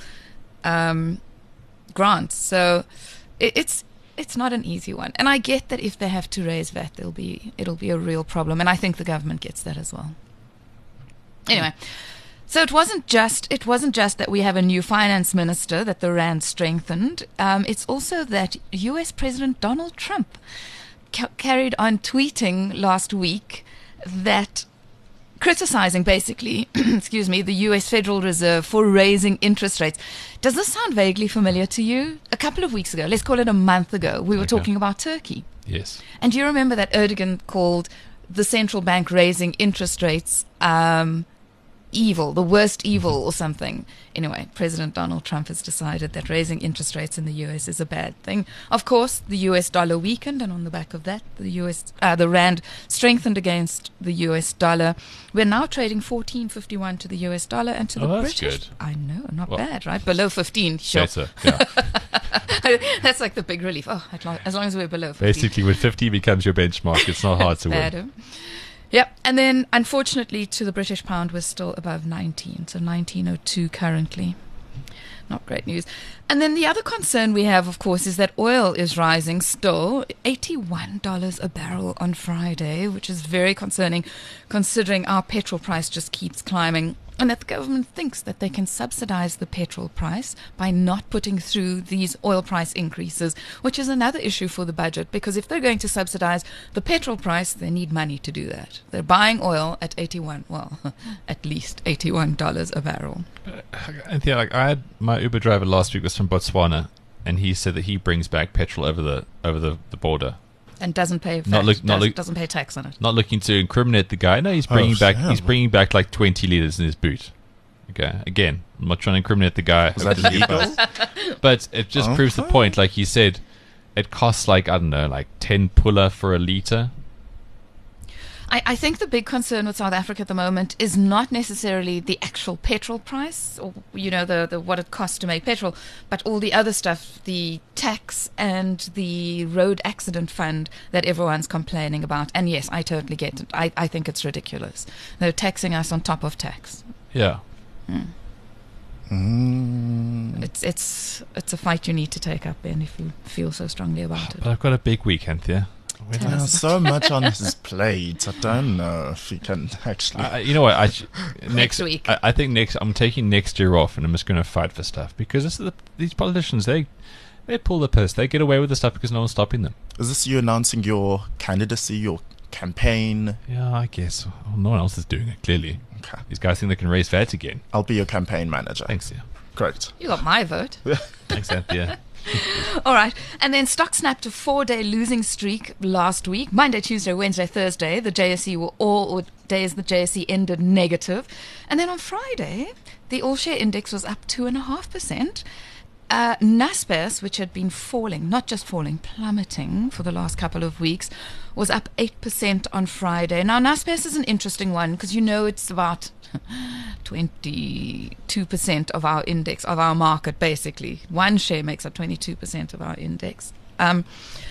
um, grants. So it, it's it's not an easy one. And I get that if they have to raise V A T, it'll be, it'll be a real problem. And I think the government gets that as well. Anyway, so it wasn't just it wasn't just that we have a new finance minister that the Rand strengthened. Um, it's also that U S President Donald Trump ca- carried on tweeting last week that criticizing basically, excuse me, the U S Federal Reserve for raising interest rates. Does this sound vaguely familiar to you? A couple of weeks ago, let's call it a month ago, we were Okay. talking about Turkey. Yes. And do you remember that Erdogan called the central bank raising interest rates um, evil, the worst evil or something? Anyway, President Donald Trump has decided that raising interest rates in the U S is a bad thing. Of course, the U S dollar weakened, and on the back of that, the U S, uh, the rand strengthened against the U S dollar. We're now trading fourteen fifty-one to the U S dollar and to Oh, the that's British. good. I know, not Well, bad, right? Below fifteen, sure. Better. Yeah. That's like the big relief. Oh, at lo- as long as we're below fifteen. Basically, when fifty becomes your benchmark, it's not hard to win. Adam. Yep. And then, unfortunately, to the British pound, we're still above nineteen. So nineteen oh two currently. Not great news. And then the other concern we have, of course, is that oil is rising still. eighty-one dollars a barrel on Friday, which is very concerning considering our petrol price just keeps climbing. And that the government thinks that they can subsidize the petrol price by not putting through these oil price increases, which is another issue for the budget, because if they're going to subsidize the petrol price, they need money to do that. They're buying oil at eighty-one, well, at least eighty-one dollars a barrel. And yeah, like I had my Uber driver last week was from Botswana, and he said that he brings back petrol over the over the, the border. And doesn't pay Not look- does, not look- doesn't pay tax on it. Not looking to incriminate the guy. No, he's bringing Oh, back Sam. he's bringing back like twenty liters in his boot. Okay, again, I'm not trying to incriminate the guy. Is that legal? But it just proves the point. Like you said, it costs like, I don't know, like ten pulla for a litre. I, I think the big concern with South Africa at the moment is not necessarily the actual petrol price or, you know, the, the what it costs to make petrol, but all the other stuff, the tax and the road accident fund that everyone's complaining about. And yes, I totally get it. I, I think it's ridiculous. They're taxing us on top of tax. Yeah. Mm. Mm. It's it's it's a fight you need to take up, Ben, if you feel so strongly about it. But I've got a big weekend here. Tell Yeah, us so much on his plate. I don't know if he can actually. Uh, you know what? I, sh- next, Next week. I, I think next. I'm taking next year off, and I'm just going to fight for stuff because this is the, these politicians. They they pull the purse. They get away with the stuff because no one's stopping them. Is this you announcing your candidacy, your campaign? Yeah, I guess. Well, no one else is doing it. Clearly, Okay. these guys think they can raise V A T again. I'll be your campaign manager. Thanks, yeah. Great. You got my vote. Thanks, Anthea. All right. And then stock snapped a four-day losing streak last week. Monday, Tuesday, Wednesday, Thursday. The J S E were all days the J S E ended negative. And then on Friday, the all-share index was up two point five percent. Uh, Naspers, which had been falling, not just falling, plummeting for the last couple of weeks, was up eight percent on Friday. Now, Naspers is an interesting one because you know it's about twenty-two percent of our index, of our market, basically. One share makes up twenty-two percent of our index. Um,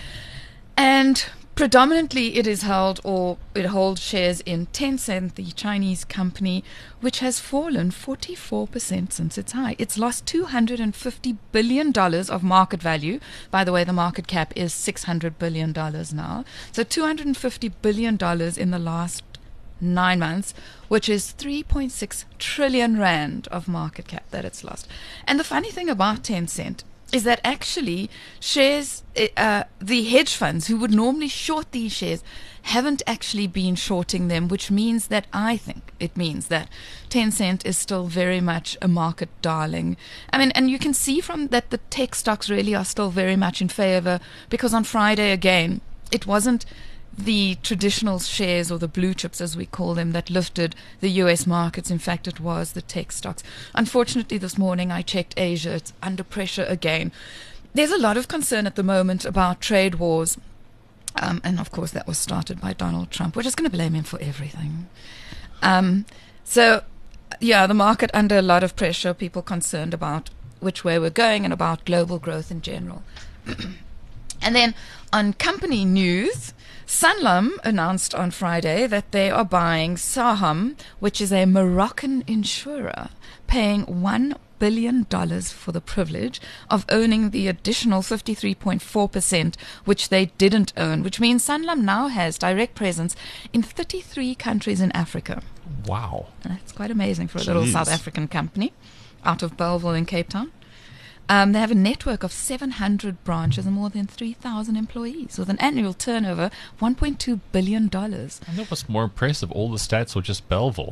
and predominantly it is held, or it holds shares in Tencent, the Chinese company, which has fallen forty-four percent since its high. It's lost two hundred fifty billion dollars of market value. By the way, the market cap is six hundred billion dollars now. So two hundred fifty billion dollars in the last nine months, which is three point six trillion rand of market cap that it's lost. And the funny thing about Tencent is that actually shares, uh, the hedge funds who would normally short these shares haven't actually been shorting them, which means that I think it means that Tencent is still very much a market darling. I mean, and you can see from that the tech stocks really are still very much in favor, because on Friday again, it wasn't the traditional shares, or the blue chips as we call them, that lifted the U S markets. In fact, it was the tech stocks. Unfortunately, this morning I checked Asia. It's under pressure again. There's a lot of concern at the moment about trade wars. Um, and of course, that was started by Donald Trump. We're just going to blame him for everything. Um, so, yeah, the market under a lot of pressure, people concerned about which way we're going and about global growth in general. And then on company news, Sanlam announced on Friday that they are buying Saham, which is a Moroccan insurer, paying one billion dollars for the privilege of owning the additional fifty-three point four percent which they didn't own, which means Sanlam now has direct presence in thirty-three countries in Africa. Wow. And that's quite amazing for a Jeez. little South African company out of Bellville in Cape Town. Um, they have a network of seven hundred branches and more than three thousand employees with an annual turnover of one point two billion dollars. I know what's more impressive, all the stats were just Belleville.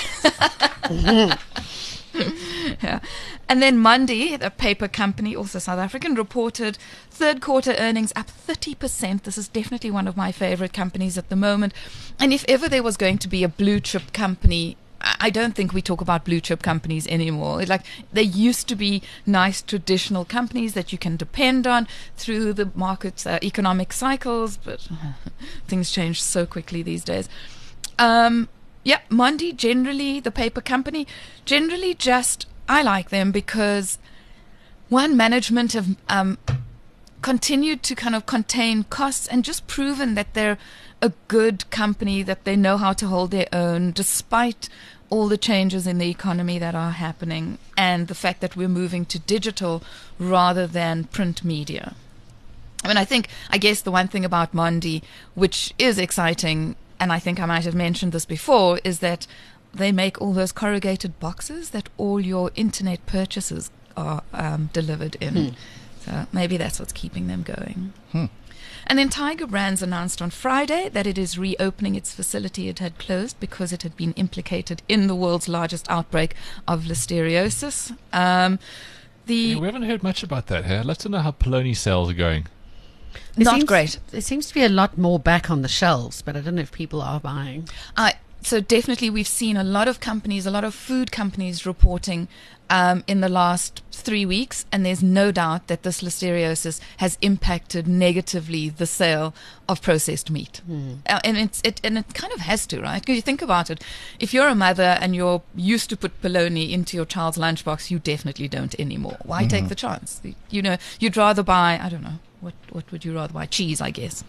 Yeah. And then Monday, the paper company, also South African, reported third quarter earnings up thirty percent. This is definitely one of my favorite companies at the moment. And if ever there was going to be a blue chip company, I don't think we talk about blue chip companies anymore. Like, they used to be nice traditional companies that you can depend on through the market's uh, economic cycles, but things change so quickly these days. Um, yeah, Mondi, generally, the paper company, generally just, I like them because, one, management have um, continued to kind of contain costs and just proven that they're a good company, that they know how to hold their own despite all the changes in the economy that are happening and the fact that we're moving to digital rather than print media. I mean, I think, I guess the one thing about Mondi, which is exciting, and I think I might have mentioned this before, is that they make all those corrugated boxes that all your internet purchases are um, delivered in. Hmm. So maybe that's what's keeping them going. Hmm. And then Tiger Brands announced on Friday that it is reopening its facility it had closed because it had been implicated in the world's largest outbreak of listeriosis. Um, the Yeah, we haven't heard much about that here. Let's know how Polony sales are going. There Not seems- great. There seems to be a lot more back on the shelves, but I don't know if people are buying. I so definitely we've seen a lot of companies, a lot of food companies reporting um, in the last three weeks, and there's no doubt that this listeriosis has impacted negatively the sale of processed meat. Mm. Uh, and it's it and it kind of has to, right? Because you think about it, if you're a mother and you're used to put bologna into your child's lunchbox, you definitely don't anymore. Why take the chance? You know, you'd rather buy, I don't know, what what would you rather buy? Cheese, I guess.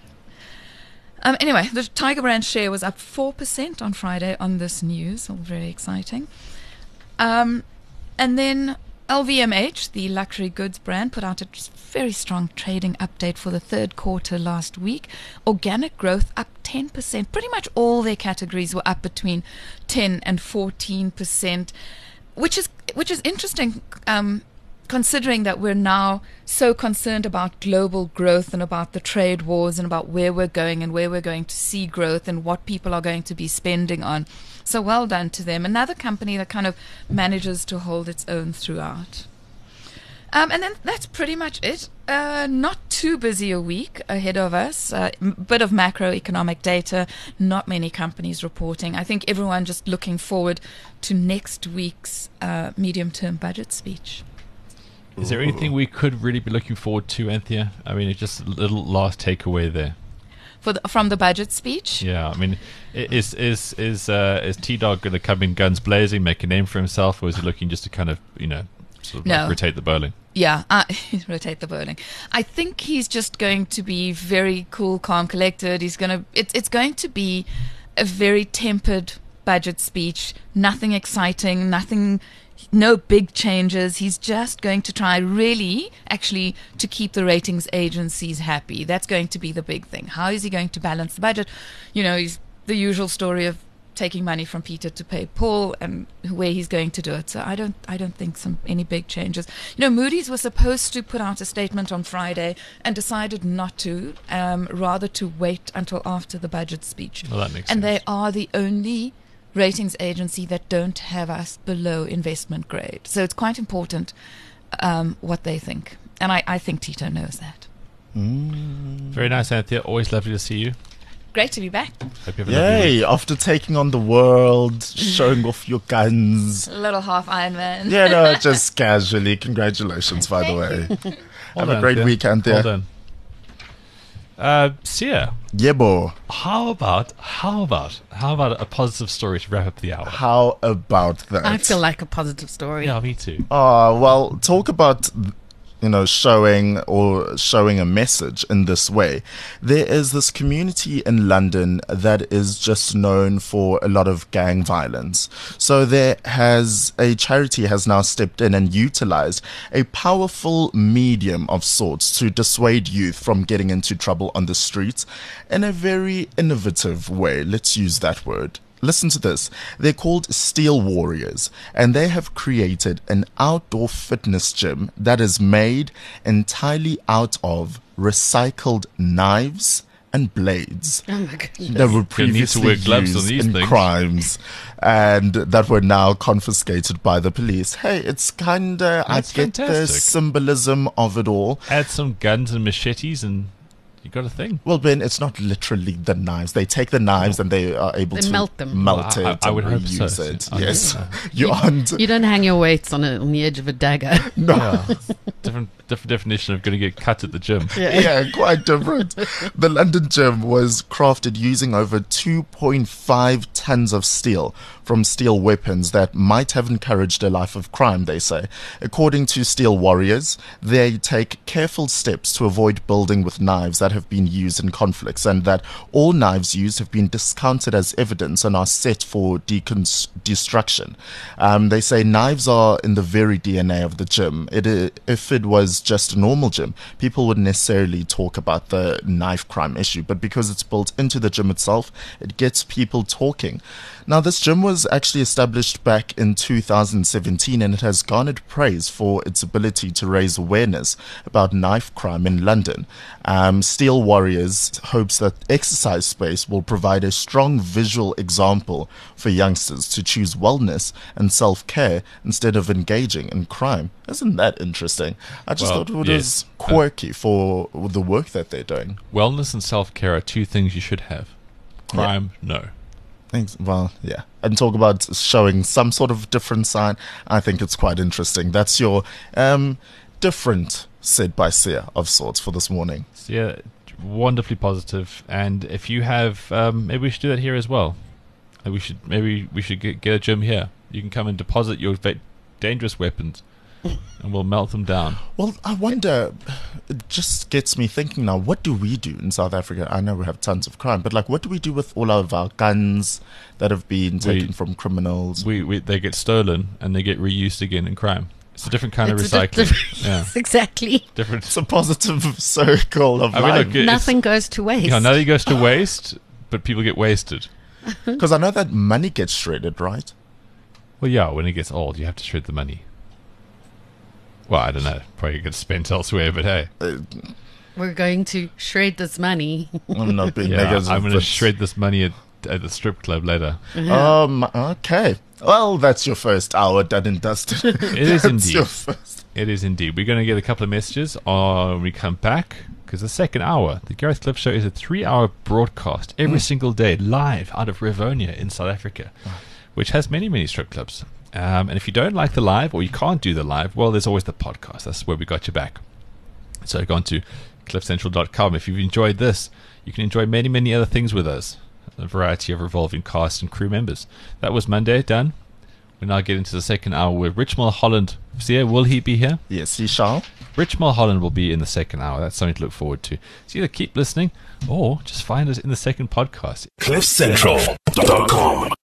Um, anyway, the Tiger Brand share was up four percent on Friday on this news. All very exciting. Um, and then L V M H, the luxury goods brand, put out a very strong trading update for the third quarter last week. Organic growth up ten percent. Pretty much all their categories were up between ten and fourteen percent, which is which is interesting. Um, considering that we're now so concerned about global growth and about the trade wars and about where we're going and where we're going to see growth and what people are going to be spending on. So well done to them. Another company that kind of manages to hold its own throughout. Um, and then that's pretty much it. Uh, not too busy a week ahead of us. A uh, m- bit of macroeconomic data, not many companies reporting. I think everyone just looking forward to next week's uh, medium-term budget speech. Is there anything we could really be looking forward to, Anthea? I mean, it's just a little last takeaway there. For the, from the budget speech? Yeah, I mean, i- is is is uh, is T-Dog going to come in guns blazing, make a name for himself, or is he looking just to kind of, you know, sort of No. like rotate the bowling? Yeah, uh, rotate the bowling. I think he's just going to be very cool, calm, collected. He's going to. It's it's going to be a very tempered budget speech. Nothing exciting. Nothing. No big changes. He's just going to try really, actually, to keep the ratings agencies happy. That's going to be the big thing. How is he going to balance the budget? You know, he's the usual story of taking money from Peter to pay Paul, and where he's going to do it. So I don't, I don't think some any big changes. You know, Moody's was supposed to put out a statement on Friday and decided not to, um, rather to wait until after the budget speech. Well, that makes and sense. they are the only ratings agency that don't have us below investment grade. So it's quite important um, what they think. And I, I think Tito knows that. Very nice, Anthea. Always lovely to see you. Great to be back. Hope you have a lovely Yay, week. after taking on the world, showing off your guns. Little half Iron Man. Yeah, no, just casually. Congratulations, by the way. Well Have done, a great Anthea. week, Anthea. Well done. Uh, Sia, Yeah, boy. how about how about how about a positive story to wrap up the hour? How about that? I feel like a positive story. Yeah, me too. Uh, well, talk about, you know, showing or showing a message in this way. There is this community in London that is just known for a lot of gang violence. So there has a charity has now stepped in and utilized a powerful medium of sorts to dissuade youth from getting into trouble on the streets in a very innovative way. Let's use that word. Listen to this. They're called Steel Warriors, and they have created an outdoor fitness gym that is made entirely out of recycled knives and blades Oh my goodness. that were Gonna need to previously wear gloves on used these in things. crimes and that were now confiscated by the police. Hey, it's kind of, I That's get the fantastic. symbolism of it all. Add some guns and machetes, and you got a thing. Well, Ben, it's not literally the knives. They take the knives and they are able They to melt them. melt Well, I- it I would and hope so. reuse it. I- Yes. You aren't. You don't hang your weights on a, on the edge of a dagger. No. Yeah. different different definition of going to get cut at the gym. Yeah, quite different. The London gym was crafted using over two point five tons of steel from steel weapons that might have encouraged a life of crime, they say. According to Steel Warriors, they take careful steps to avoid building with knives that have been used in conflicts, and that all knives used have been discounted as evidence and are set for decons- destruction. Um, they say knives are in the very D N A of the gym. It, i- if it was just a normal gym, people wouldn't necessarily talk about the knife crime issue, but because it's built into the gym itself, it gets people talking. Now, this gym was actually established back in two thousand seventeen, and it has garnered praise for its ability to raise awareness about knife crime in London. Um, Steel Warriors hopes that exercise space will provide a strong visual example for youngsters to choose wellness and self-care instead of engaging in crime. Isn't that interesting? I just Well, thought it was yes. quirky for the work that they're doing. Wellness and self care are two things you should have. Crime, no. Thanks. Well, yeah. And talk about showing some sort of different side. I think it's quite interesting. That's your um, different said by Sia of sorts for this morning. So yeah, wonderfully positive. And if you have, um, maybe we should do that here as well. Maybe we should maybe we should get, get a gym here. You can come and deposit your va- dangerous weapons, and we'll melt them down. Well, I wonder, it just gets me thinking now, what do we do in South Africa? I know we have tons of crime, but like, what do we do with all of our guns that have been taken We- from criminals? We, we they get stolen and they get reused again in crime. It's a different kind It's of a di- recycling. different- yeah, Yes, exactly. different. It's a positive circle of I mean, life. look, it's- Nothing goes to waste. You know, nothing goes to waste, but people get wasted. Because I know that money gets shredded, right? Well, yeah, when it gets old, you have to shred the money. Well, I don't know. Probably gets spent elsewhere, but hey. Uh, We're going to shred this money. I'm not being Yeah, negative. I'm going to but- shred this money at, at the strip club later. Um. Okay. Well, that's your first hour done and dusted. It is That's indeed. your first. It is indeed. We're going to get a couple of messages uh, when we come back, because the second hour, the Gareth Cliff Show, is a three-hour broadcast every single day, live out of Rivonia in South Africa, which has many, many strip clubs. Um, and if you don't like the live, or you can't do the live, well, there's always the podcast. That's where we got you back. So go on to cliff central dot com. If you've enjoyed this, you can enjoy many, many other things with us. A variety of revolving cast and crew members. That was Monday, done. We now get into the second hour with Rich Mulholland. Sia, will he be here? Yes, he shall. Rich Mulholland will be in the second hour. That's something to look forward to. So either keep listening or just find us in the second podcast. cliff central dot com